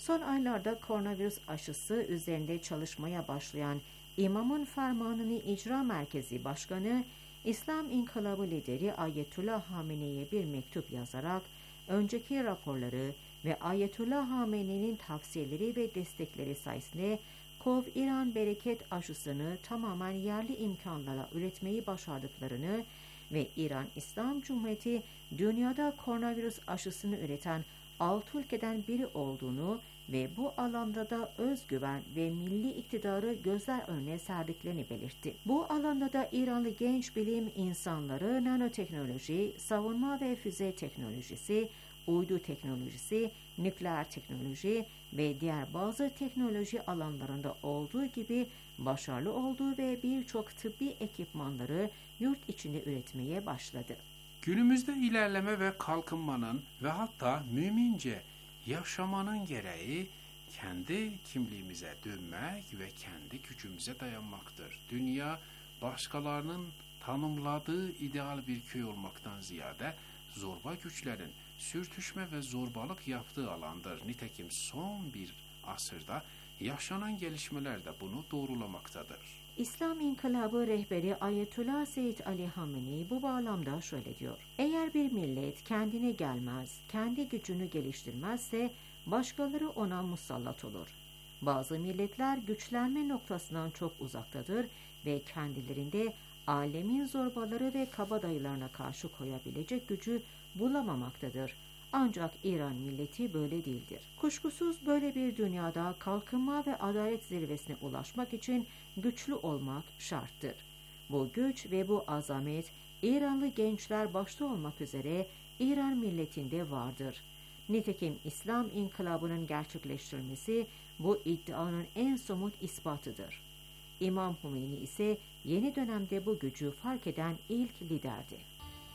Son aylarda koronavirüs aşısı üzerinde çalışmaya başlayan İmam'ın Fermanını İcra Merkezi Başkanı, İslam İnkılabı lideri Ayetullah Hamene'ye bir mektup yazarak önceki raporları ve Ayetullah Hamene'nin tavsiyeleri ve destekleri sayesinde Kov İran Bereket aşısını tamamen yerli imkanlarla üretmeyi başardıklarını ve İran İslam Cumhuriyeti dünyada koronavirüs aşısını üreten altı ülkeden biri olduğunu ve bu alanda da özgüven ve milli iktidarı gözler önüne serdiklerini belirtti. Bu alanda da İranlı genç bilim insanları nanoteknoloji, savunma ve füze teknolojisi, uydu teknolojisi, nükleer teknoloji ve diğer bazı teknoloji alanlarında olduğu gibi başarılı olduğu ve birçok tıbbi ekipmanları yurt içinde üretmeye başladı. Günümüzde ilerleme ve kalkınmanın ve hatta mümince yaşamanın gereği kendi kimliğimize dönmek ve kendi gücümüze dayanmaktır. Dünya başkalarının tanımladığı ideal bir köy olmaktan ziyade zorba güçlerin sürtüşme ve zorbalık yaptığı alandır. Nitekim son bir asırda yaşanan gelişmeler de bunu doğrulamaktadır. İslam İnkılabı rehberi Ayetullah Seyyid Ali Hamenei bu bağlamda şöyle diyor: Eğer bir millet kendine gelmez, kendi gücünü geliştirmezse başkaları ona musallat olur. Bazı milletler güçlenme noktasından çok uzaktadır ve kendilerinde alemin zorbaları ve kabadayılarına karşı koyabilecek gücü bulamamaktadır. Ancak İran milleti böyle değildir. Kuşkusuz böyle bir dünyada kalkınma ve adalet zirvesine ulaşmak için güçlü olmak şarttır. Bu güç ve bu azamet İranlı gençler başta olmak üzere İran milletinde vardır. Nitekim İslam İnkılabı'nın gerçekleştirilmesi bu iddianın en somut ispatıdır. İmam Hümeyni ise yeni dönemde bu gücü fark eden ilk liderdi.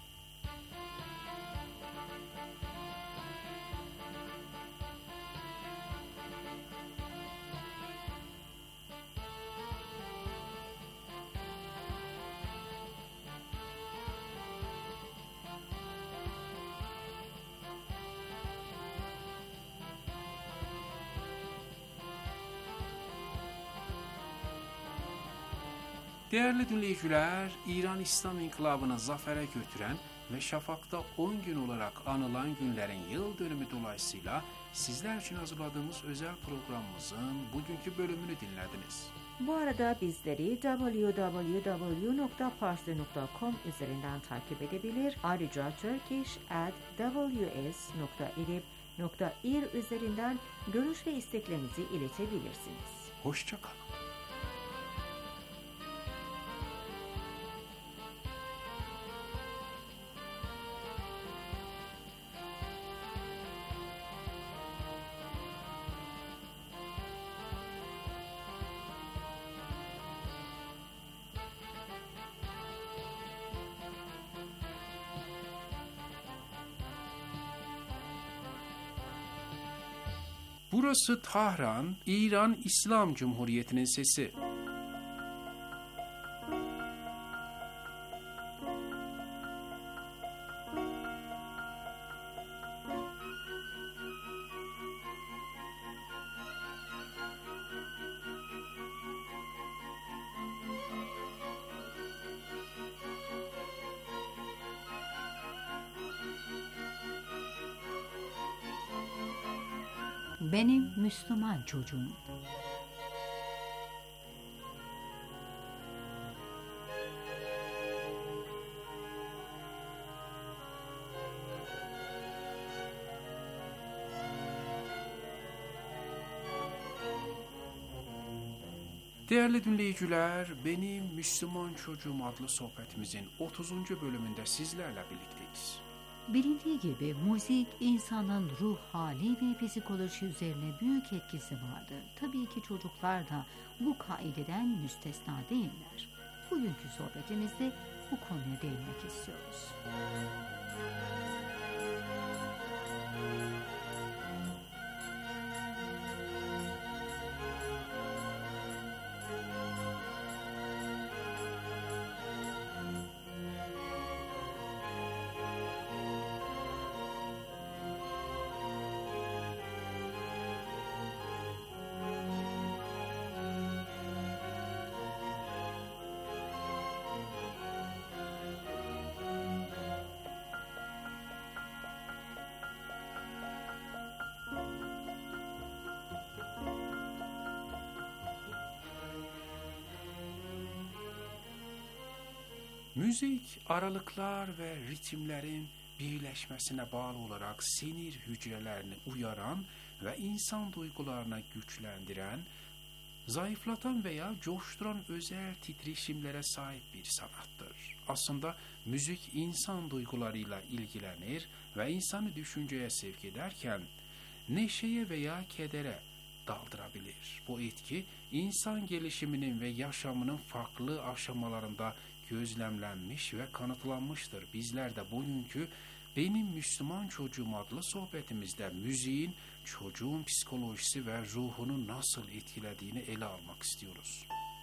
Değerli dinleyiciler, İran İslam İnkılabı'nı zafere götüren ve şafakta on gün olarak anılan günlerin yıl dönümü dolayısıyla sizler için hazırladığımız özel programımızın bugünkü bölümünü dinlediniz. Bu arada bizleri double-u double-u double-u nokta parsi nokta com üzerinden takip edebilir. Ayrıca turkish at w s nokta idlib nokta ir üzerinden görüş ve isteklerinizi iletebilirsiniz. Hoşça kalın. Burası Tahran, İran İslam Cumhuriyeti'nin sesi. Benim Müslüman çocuğum. Değerli dinleyiciler, Benim Müslüman Çocuğum adlı sohbetimizin otuzuncu bölümünde sizlerle birlikteyiz. Bilindiği gibi müzik insanın ruh hali ve psikoloji üzerine büyük etkisi vardır. Tabii ki çocuklar da bu kaideden müstesna değiller. Bugünkü sohbetimizde bu konuya değinmek istiyoruz. Müzik, aralıklar ve ritimlerin birleşmesine bağlı olarak sinir hücrelerini uyaran ve insan duygularına güçlendiren, zayıflatan veya coşturan özel titreşimlere sahip bir sanattır. Aslında müzik insan duygularıyla ilgilenir ve insanı düşünceye sevk ederken neşeye veya kedere daldırabilir. Bu etki insan gelişiminin ve yaşamının farklı aşamalarında gözlemlenmiş ve kanıtlanmıştır. Bizler de bugünkü Benim Müslüman Çocuğum adlı sohbetimizde müziğin çocuğun psikolojisi ve ruhunu nasıl etkilediğini ele almak istiyoruz.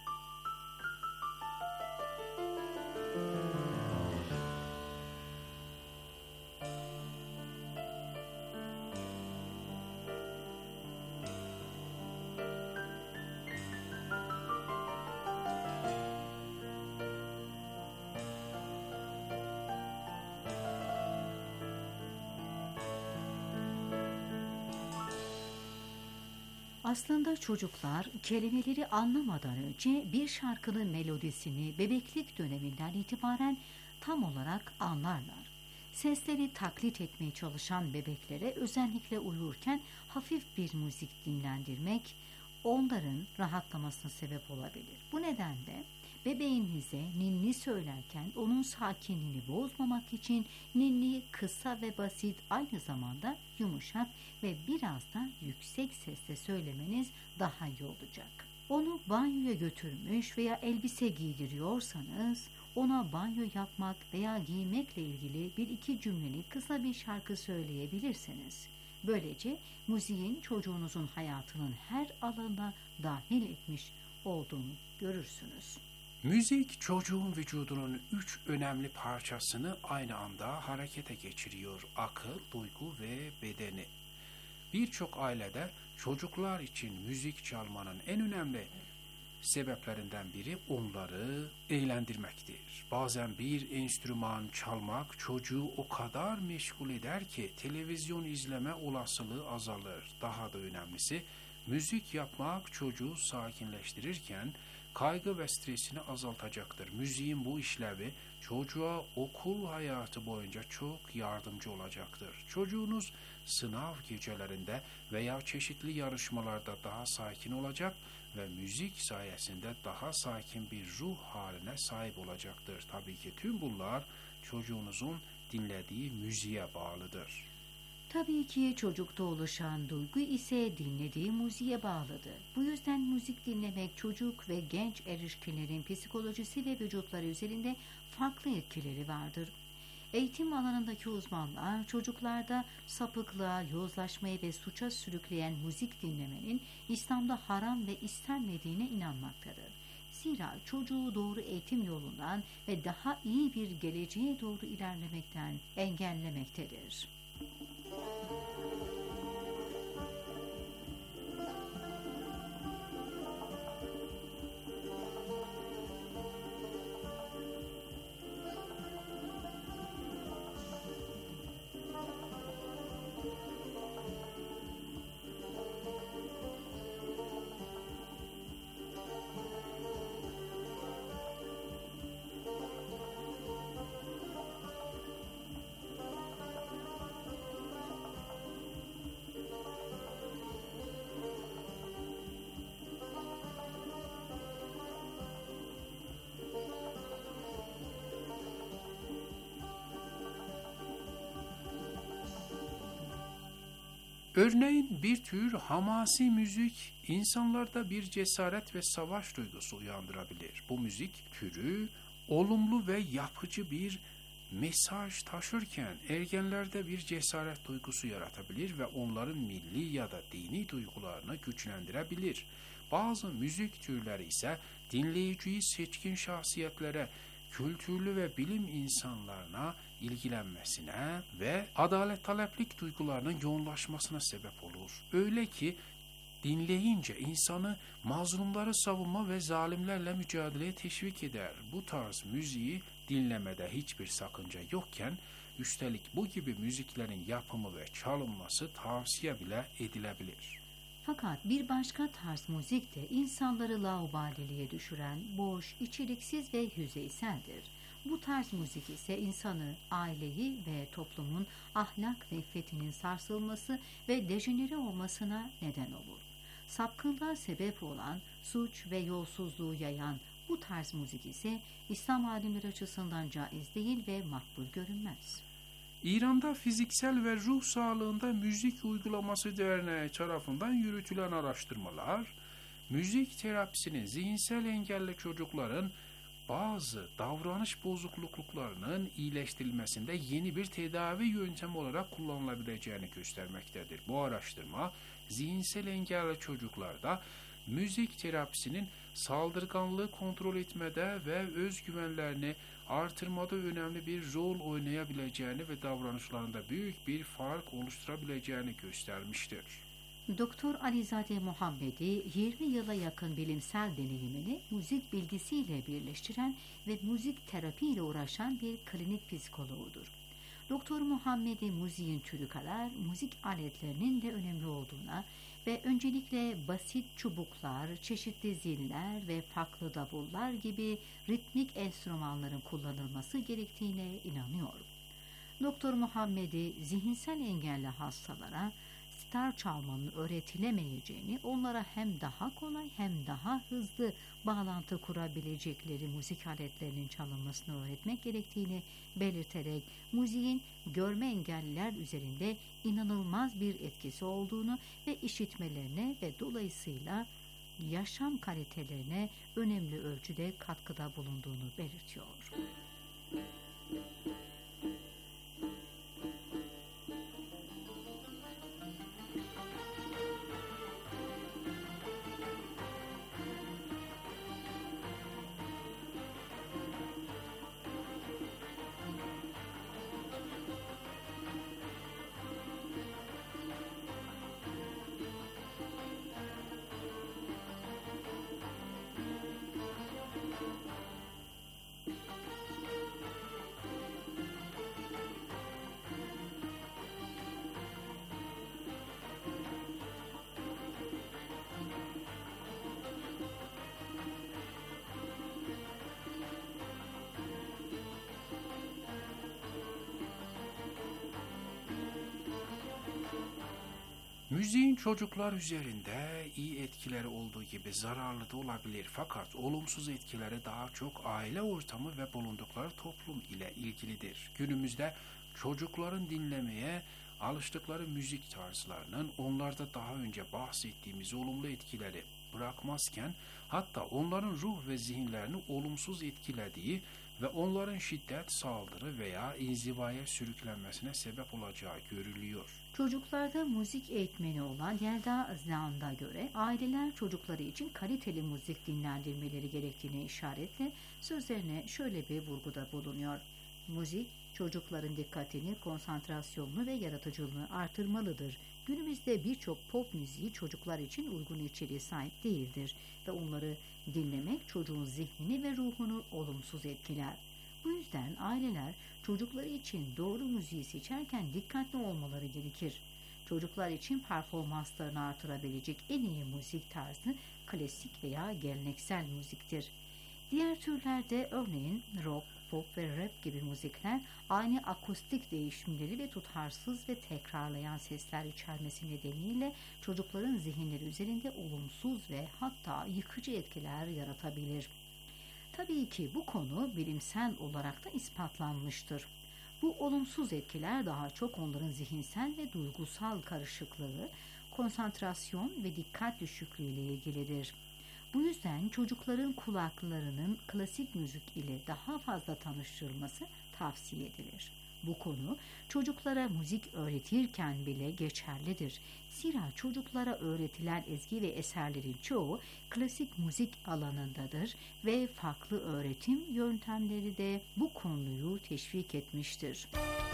Aslında çocuklar kelimeleri anlamadan önce bir şarkının melodisini bebeklik döneminden itibaren tam olarak anlarlar. Sesleri taklit etmeye çalışan bebeklere özellikle uyurken hafif bir müzik dinlendirmek onların rahatlamasına sebep olabilir. Bu nedenle bebeğinize ninni söylerken onun sakinliğini bozmamak için ninniyi kısa ve basit, aynı zamanda yumuşak ve biraz da yüksek sesle söylemeniz daha iyi olacak. Onu banyoya götürmüş veya elbise giydiriyorsanız ona banyo yapmak veya giymekle ilgili bir iki cümleli kısa bir şarkı söyleyebilirsiniz. Böylece müziğin çocuğunuzun hayatının her alanına dahil etmiş olduğunu görürsünüz. Müzik çocuğun vücudunun üç önemli parçasını aynı anda harekete geçiriyor: akıl, duygu ve bedeni. Birçok ailede çocuklar için müzik çalmanın en önemli sebeplerinden biri onları eğlendirmektir. Bazen bir enstrüman çalmak çocuğu o kadar meşgul eder ki televizyon izleme olasılığı azalır. Daha da önemlisi, müzik yapmak çocuğu sakinleştirirken kaygı ve stresini azaltacaktır. Müziğin bu işlevi çocuğa okul hayatı boyunca çok yardımcı olacaktır. Çocuğunuz sınav gecelerinde veya çeşitli yarışmalarda daha sakin olacak ve müzik sayesinde daha sakin bir ruh haline sahip olacaktır. Tabii ki tüm bunlar çocuğunuzun dinlediği müziğe bağlıdır. Tabii ki çocukta oluşan duygu ise dinlediği müziğe bağlıdır. Bu yüzden müzik dinlemek çocuk ve genç erişkinlerin psikolojisi ve vücutları üzerinde farklı etkileri vardır. Eğitim alanındaki uzmanlar çocuklarda sapıklığa, yozlaşmaya ve suça sürükleyen müzik dinlemenin İslam'da haram ve istenmediğine inanmaktadır. Zira çocuğu doğru eğitim yolundan ve daha iyi bir geleceğe doğru ilerlemekten engellemektedir. Örneğin bir tür hamasi müzik insanlarda bir cesaret ve savaş duygusu uyandırabilir. Bu müzik türü olumlu ve yapıcı bir mesaj taşırken ergenlerde bir cesaret duygusu yaratabilir ve onların milli ya da dini duygularını güçlendirebilir. Bazı müzik türleri ise dinleyiciyi seçkin şahsiyetlere, kültürlü ve bilim insanlarına ilgilenmesine ve adalet taleplik duygularının yoğunlaşmasına sebep olur. Öyle ki dinleyince insanı mazlumları savunma ve zalimlerle mücadeleye teşvik eder. Bu tarz müziği dinlemede hiçbir sakınca yokken, üstelik bu gibi müziklerin yapımı ve çalınması tavsiye bile edilebilir. Fakat bir başka tarz müzik de insanları laubaliliğe düşüren, boş, içeriksiz ve yüzeyseldir. Bu tarz müzik ise insanı, aileyi ve toplumun ahlak ve iffetinin sarsılması ve dejenere olmasına neden olur. Sapkınlığa sebep olan, suç ve yolsuzluğu yayan bu tarz müzik ise İslam alimleri açısından caiz değil ve makbul görünmez. İran'da Fiziksel ve Ruh Sağlığında Müzik Uygulaması Derneği tarafından yürütülen araştırmalar, müzik terapisinin zihinsel engelli çocukların bazı davranış bozukluklarının iyileştirilmesinde yeni bir tedavi yöntemi olarak kullanılabileceğini göstermektedir. Bu araştırma, zihinsel engelli çocuklarda müzik terapisinin saldırganlığı kontrol etmede ve özgüvenlerini artırmada önemli bir rol oynayabileceğini ve davranışlarında büyük bir fark oluşturabileceğini göstermiştir. Doktor Alizade Muhammedi yirmi yıla yakın bilimsel deneyimini müzik bilgisiyle birleştiren ve müzik terapiyle uğraşan bir klinik psikoloğudur. Doktor Muhammedi müziğin türü kadar müzik aletlerinin de önemli olduğuna ve öncelikle basit çubuklar, çeşitli ziller ve farklı davullar gibi ritmik enstrümanların kullanılması gerektiğine inanıyor. Doktor Muhammedi zihinsel engelli hastalara sitar çalmanın öğretilemeyeceğini, onlara hem daha kolay hem daha hızlı bağlantı kurabilecekleri müzik aletlerinin çalınmasını öğretmek gerektiğini belirterek müziğin görme engelliler üzerinde inanılmaz bir etkisi olduğunu ve işitmelerine ve dolayısıyla yaşam kalitelerine önemli ölçüde katkıda bulunduğunu belirtiyor. Müziğin çocuklar üzerinde iyi etkileri olduğu gibi zararlı da olabilir, fakat olumsuz etkileri daha çok aile ortamı ve bulundukları toplum ile ilgilidir. Günümüzde çocukların dinlemeye alıştıkları müzik tarzlarının onlarda daha önce bahsettiğimiz olumlu etkileri bırakmazken, hatta onların ruh ve zihinlerini olumsuz etkilediği ve onların şiddet, saldırı veya inzivaya sürüklenmesine sebep olacağı görülüyor. Çocuklarda müzik eğitmeni olan Yelda Zan'da göre aileler çocukları için kaliteli müzik dinlendirmeleri gerektiğine işaretle sözlerine şöyle bir vurguda bulunuyor. Müzik çocukların dikkatini, konsantrasyonunu ve yaratıcılığını artırmalıdır. Günümüzde birçok pop müziği çocuklar için uygun içeriğe sahip değildir ve onları dinlemek çocuğun zihnini ve ruhunu olumsuz etkiler. Bu yüzden aileler çocukları için doğru müziği seçerken dikkatli olmaları gerekir. Çocuklar için performanslarını artırabilecek en iyi müzik tarzı klasik veya geleneksel müziktir. Diğer türlerde örneğin rock, pop ve rap gibi müzikler aynı akustik değişimleri ve tutarsız ve tekrarlayan sesler içermesi nedeniyle çocukların zihinleri üzerinde olumsuz ve hatta yıkıcı etkiler yaratabilir. Tabii ki bu konu bilimsel olarak da ispatlanmıştır. Bu olumsuz etkiler daha çok onların zihinsel ve duygusal karışıklığı, konsantrasyon ve dikkat düşüklüğü ile ilgilidir. Bu yüzden çocukların kulaklarının klasik müzik ile daha fazla tanıştırılması tavsiye edilir. Bu konu çocuklara müzik öğretirken bile geçerlidir. Zira çocuklara öğretilen ezgi ve eserlerin çoğu klasik müzik alanındadır ve farklı öğretim yöntemleri de bu konuyu teşvik etmiştir.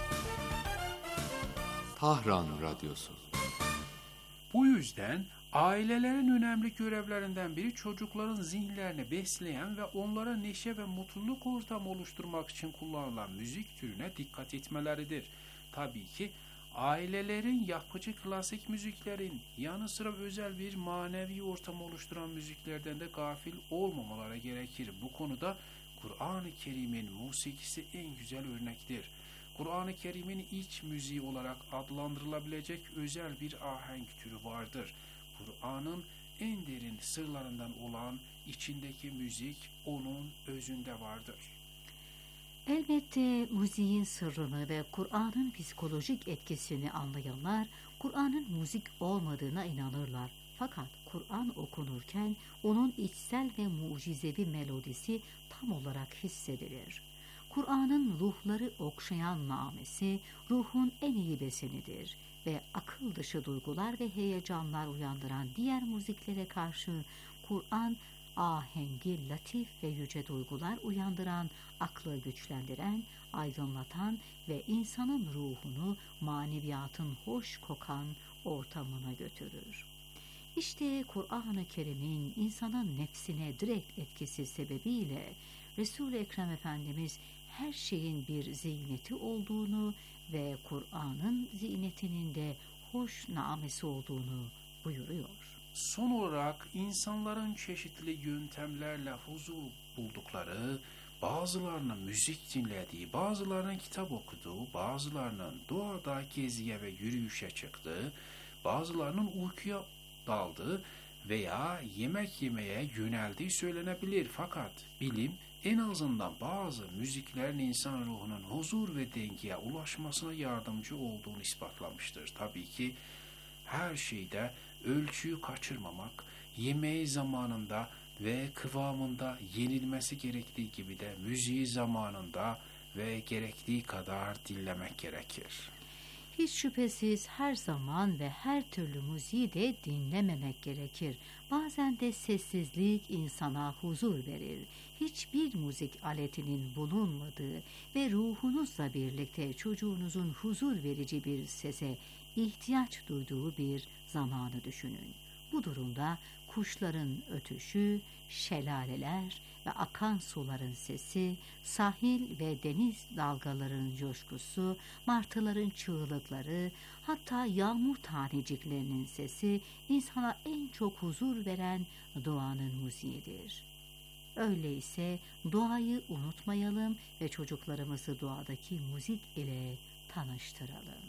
Tahran Radyosu. Bu yüzden ailelerin önemli görevlerinden biri çocukların zihinlerini besleyen ve onlara neşe ve mutluluk ortamı oluşturmak için kullanılan müzik türüne dikkat etmeleridir. Tabii ki ailelerin yapıcı klasik müziklerin yanı sıra özel bir manevi ortam oluşturan müziklerden de gafil olmamaları gerekir. Bu konuda Kur'an-ı Kerim'in musikisi en güzel örnektir. Kur'an-ı Kerim'in iç müziği olarak adlandırılabilecek özel bir ahenk türü vardır. Kur'an'ın en derin sırlarından olan içindeki müzik onun özünde vardır. Elbette müziğin sırrını ve Kur'an'ın psikolojik etkisini anlayanlar Kur'an'ın müzik olmadığına inanırlar. Fakat Kur'an okunurken onun içsel ve mucizevi melodisi tam olarak hissedilir. Kur'an'ın ruhları okşayan namesi ruhun en iyi besinidir ve akıl dışı duygular ve heyecanlar uyandıran diğer müziklere karşı Kur'an ahengi latif ve yüce duygular uyandıran, aklı güçlendiren, aydınlatan ve insanın ruhunu maneviyatın hoş kokan ortamına götürür. İşte Kur'an-ı Kerim'in insanın nefsine direkt etkisi sebebiyle Resul-i Ekrem Efendimiz her şeyin bir ziyneti olduğunu ve Kur'an'ın ziynetinin de hoş namesi olduğunu buyuruyor. Son olarak insanların çeşitli yöntemlerle huzur buldukları, bazılarının müzik dinlediği, bazılarının kitap okuduğu, bazılarının doğada geziye ve yürüyüşe çıktığı, bazılarının uykuya daldığı veya yemek yemeye yöneldiği söylenebilir. Fakat bilim en azından bazı müziklerin insan ruhunun huzur ve dengeye ulaşmasına yardımcı olduğunu ispatlamıştır. Tabii ki her şeyde ölçüyü kaçırmamak, yemeği zamanında ve kıvamında yenilmesi gerektiği gibi de müziği zamanında ve gerektiği kadar dinlemek gerekir. Hiç şüphesiz her zaman ve her türlü müziği de dinlememek gerekir. Bazen de sessizlik insana huzur verir. Hiçbir müzik aletinin bulunmadığı ve ruhunuzla birlikte çocuğunuzun huzur verici bir sese ihtiyaç duyduğu bir zamanı düşünün. Bu durumda kuşların ötüşü, şelaleler ve akan suların sesi, sahil ve deniz dalgalarının coşkusu, martıların çığlıkları, hatta yağmur taneciklerinin sesi insana en çok huzur veren doğanın müziğidir. Öyleyse doğayı unutmayalım ve çocuklarımızı doğadaki müzik ile tanıştıralım.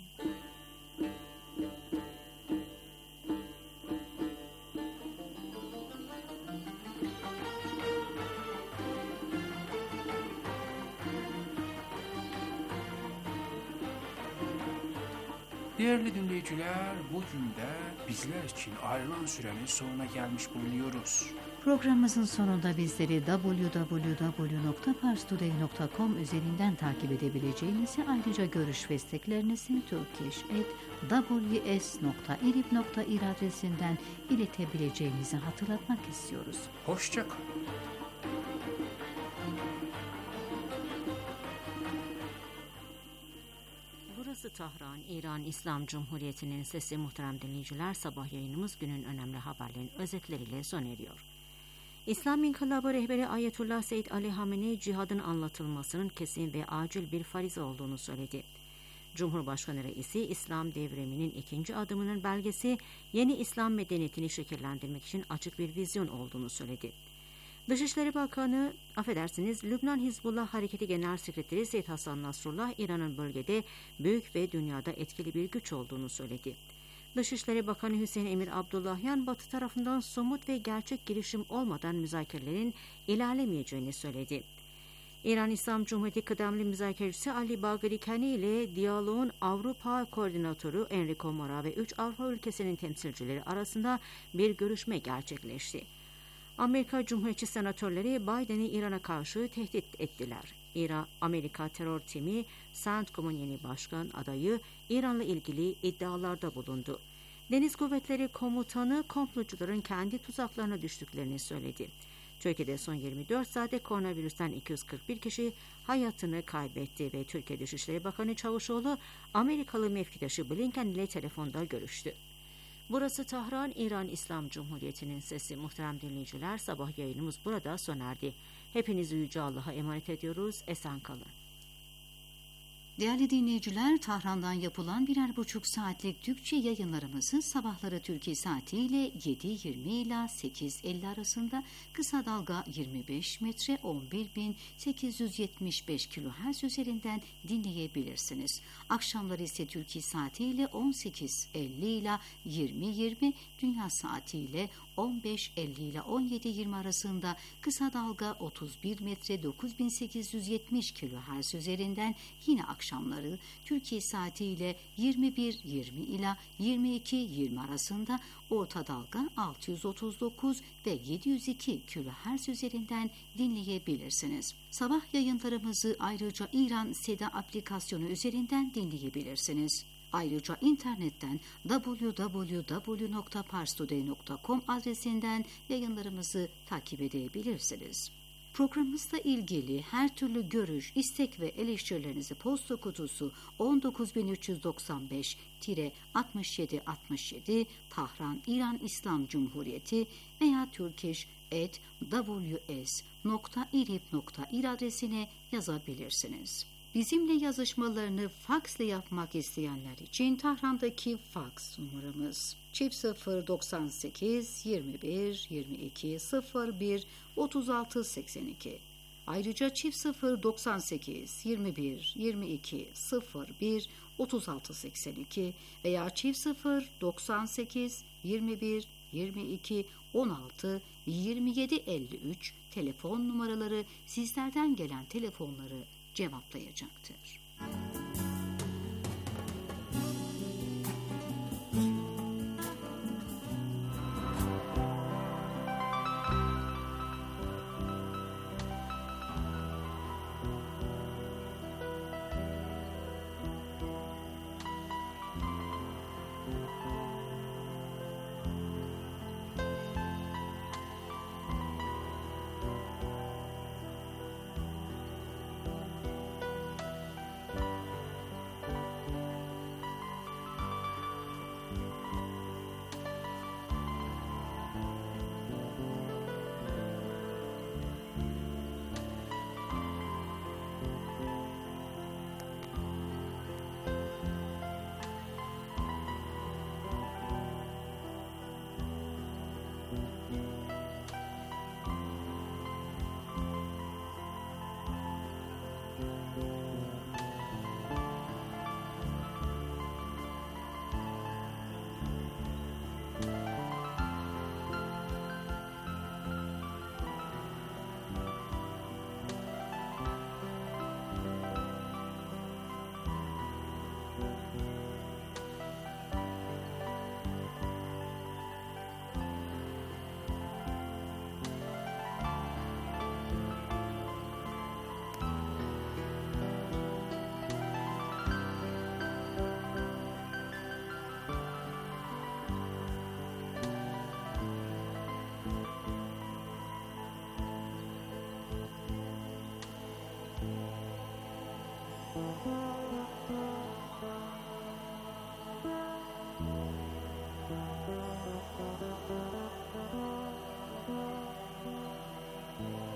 Değerli dinleyiciler, bugün de bizler için ayrılan sürenin sonuna gelmiş bulunuyoruz. Programımızın sonunda bizleri double-u double-u double-u nokta parstoday nokta com üzerinden takip edebileceğinizi, ayrıca görüş ve isteklerinizi turkish at w s nokta irib nokta ir adresinden iletebileceğinizi hatırlatmak istiyoruz. Hoşça kalın. Burası Tahran, İran İslam Cumhuriyeti'nin sesi. Muhterem dinleyiciler, sabah yayınımız günün önemli haberlerin özetleriyle sona eriyor. İslam İnkılabı rehberi Ayetullah Seyyid Ali Hamenei, cihadın anlatılmasının kesin ve acil bir farize olduğunu söyledi. Cumhurbaşkanı Reisi, İslam devriminin ikinci adımının belgesi, yeni İslam medeniyetini şekillendirmek için açık bir vizyon olduğunu söyledi. Dışişleri Bakanı, affedersiniz, Lübnan Hizbullah Hareketi Genel Sekreteri Seyyid Hasan Nasrullah, İran'ın bölgede büyük ve dünyada etkili bir güç olduğunu söyledi. Dışişleri Bakanı Hüseyin Emir Abdullahyan, Batı tarafından somut ve gerçek girişim olmadan müzakerelerin ilerlemeyeceğini söyledi. İran İslam Cumhuriyeti kıdemli müzakerecisi Ali Bagri Kani ile diyaloğun Avrupa Koordinatörü Enrico Mora ve üç Avrupa ülkesinin temsilcileri arasında bir görüşme gerçekleşti. Amerika Cumhuriyetçi senatörleri Biden'i İran'a karşı tehdit ettiler. İran, Amerika terör timi CENTCOM'un yeni başkan adayı İran'la ilgili iddialarda bulundu. Deniz Kuvvetleri Komutanı komplocuların kendi tuzaklarına düştüklerini söyledi. Türkiye'de son yirmi dört saatte koronavirüsten iki yüz kırk bir kişi hayatını kaybetti ve Türkiye Dışişleri Bakanı Çavuşoğlu Amerikalı mevkidaşı Blinken ile telefonda görüştü. Burası Tahran, İran İslam Cumhuriyeti'nin sesi. Muhterem dinleyiciler, sabah yayınımız burada sona erdi. Hepinizi Yüce Allah'a emanet ediyoruz. Esen kalın. Değerli dinleyiciler, Tahran'dan yapılan birer buçuk saatlik Türkçe yayınlarımızı sabahları Türkiye saatiyle yedi yirmi ila sekiz elli arasında kısa dalga yirmi beş metre on bir bin sekiz yüz yetmiş beş kilohertz üzerinden dinleyebilirsiniz. Akşamları ise Türkiye saatiyle on sekiz elli ila yirmi yirmi, dünya saatiyle on beş elli ile on yedi yirmi arasında kısa dalga otuz bir metre dokuz bin sekiz yüz yetmiş kilohertz üzerinden yine akşamları Türkiye saatiyle yirmi bir yirmi ila yirmi iki yirmi arasında orta dalga altı yüz otuz dokuz ve yedi yüz iki kilohertz üzerinden dinleyebilirsiniz. Sabah yayınlarımızı ayrıca İran Seda aplikasyonu üzerinden dinleyebilirsiniz. Ayrıca internetten double-u double-u double-u nokta parstoday nokta com adresinden yayınlarımızı takip edebilirsiniz. Programımızla ilgili her türlü görüş, istek ve eleştirilerinizi posta kutusu on dokuz bin üç yüz doksan beş altmış yedi altmış yedi Tahran İran İslam Cumhuriyeti veya turkish at w s nokta irib nokta ir adresine yazabilirsiniz. Bizimle yazışmalarını faksla yapmak isteyenler için Tahran'daki faks numaramız çift sıfır doksan sekiz yirmi bir yirmi iki sıfır bir otuz altı seksen iki. Ayrıca çift sıfır doksan sekiz yirmi bir yirmi iki sıfır bir otuz altı seksen iki veya çift sıfır doksan sekiz yirmi bir yirmi iki on altı yirmi yedi elli üç telefon numaraları sizlerden gelen telefonları cevaplayacaktır. Thank you.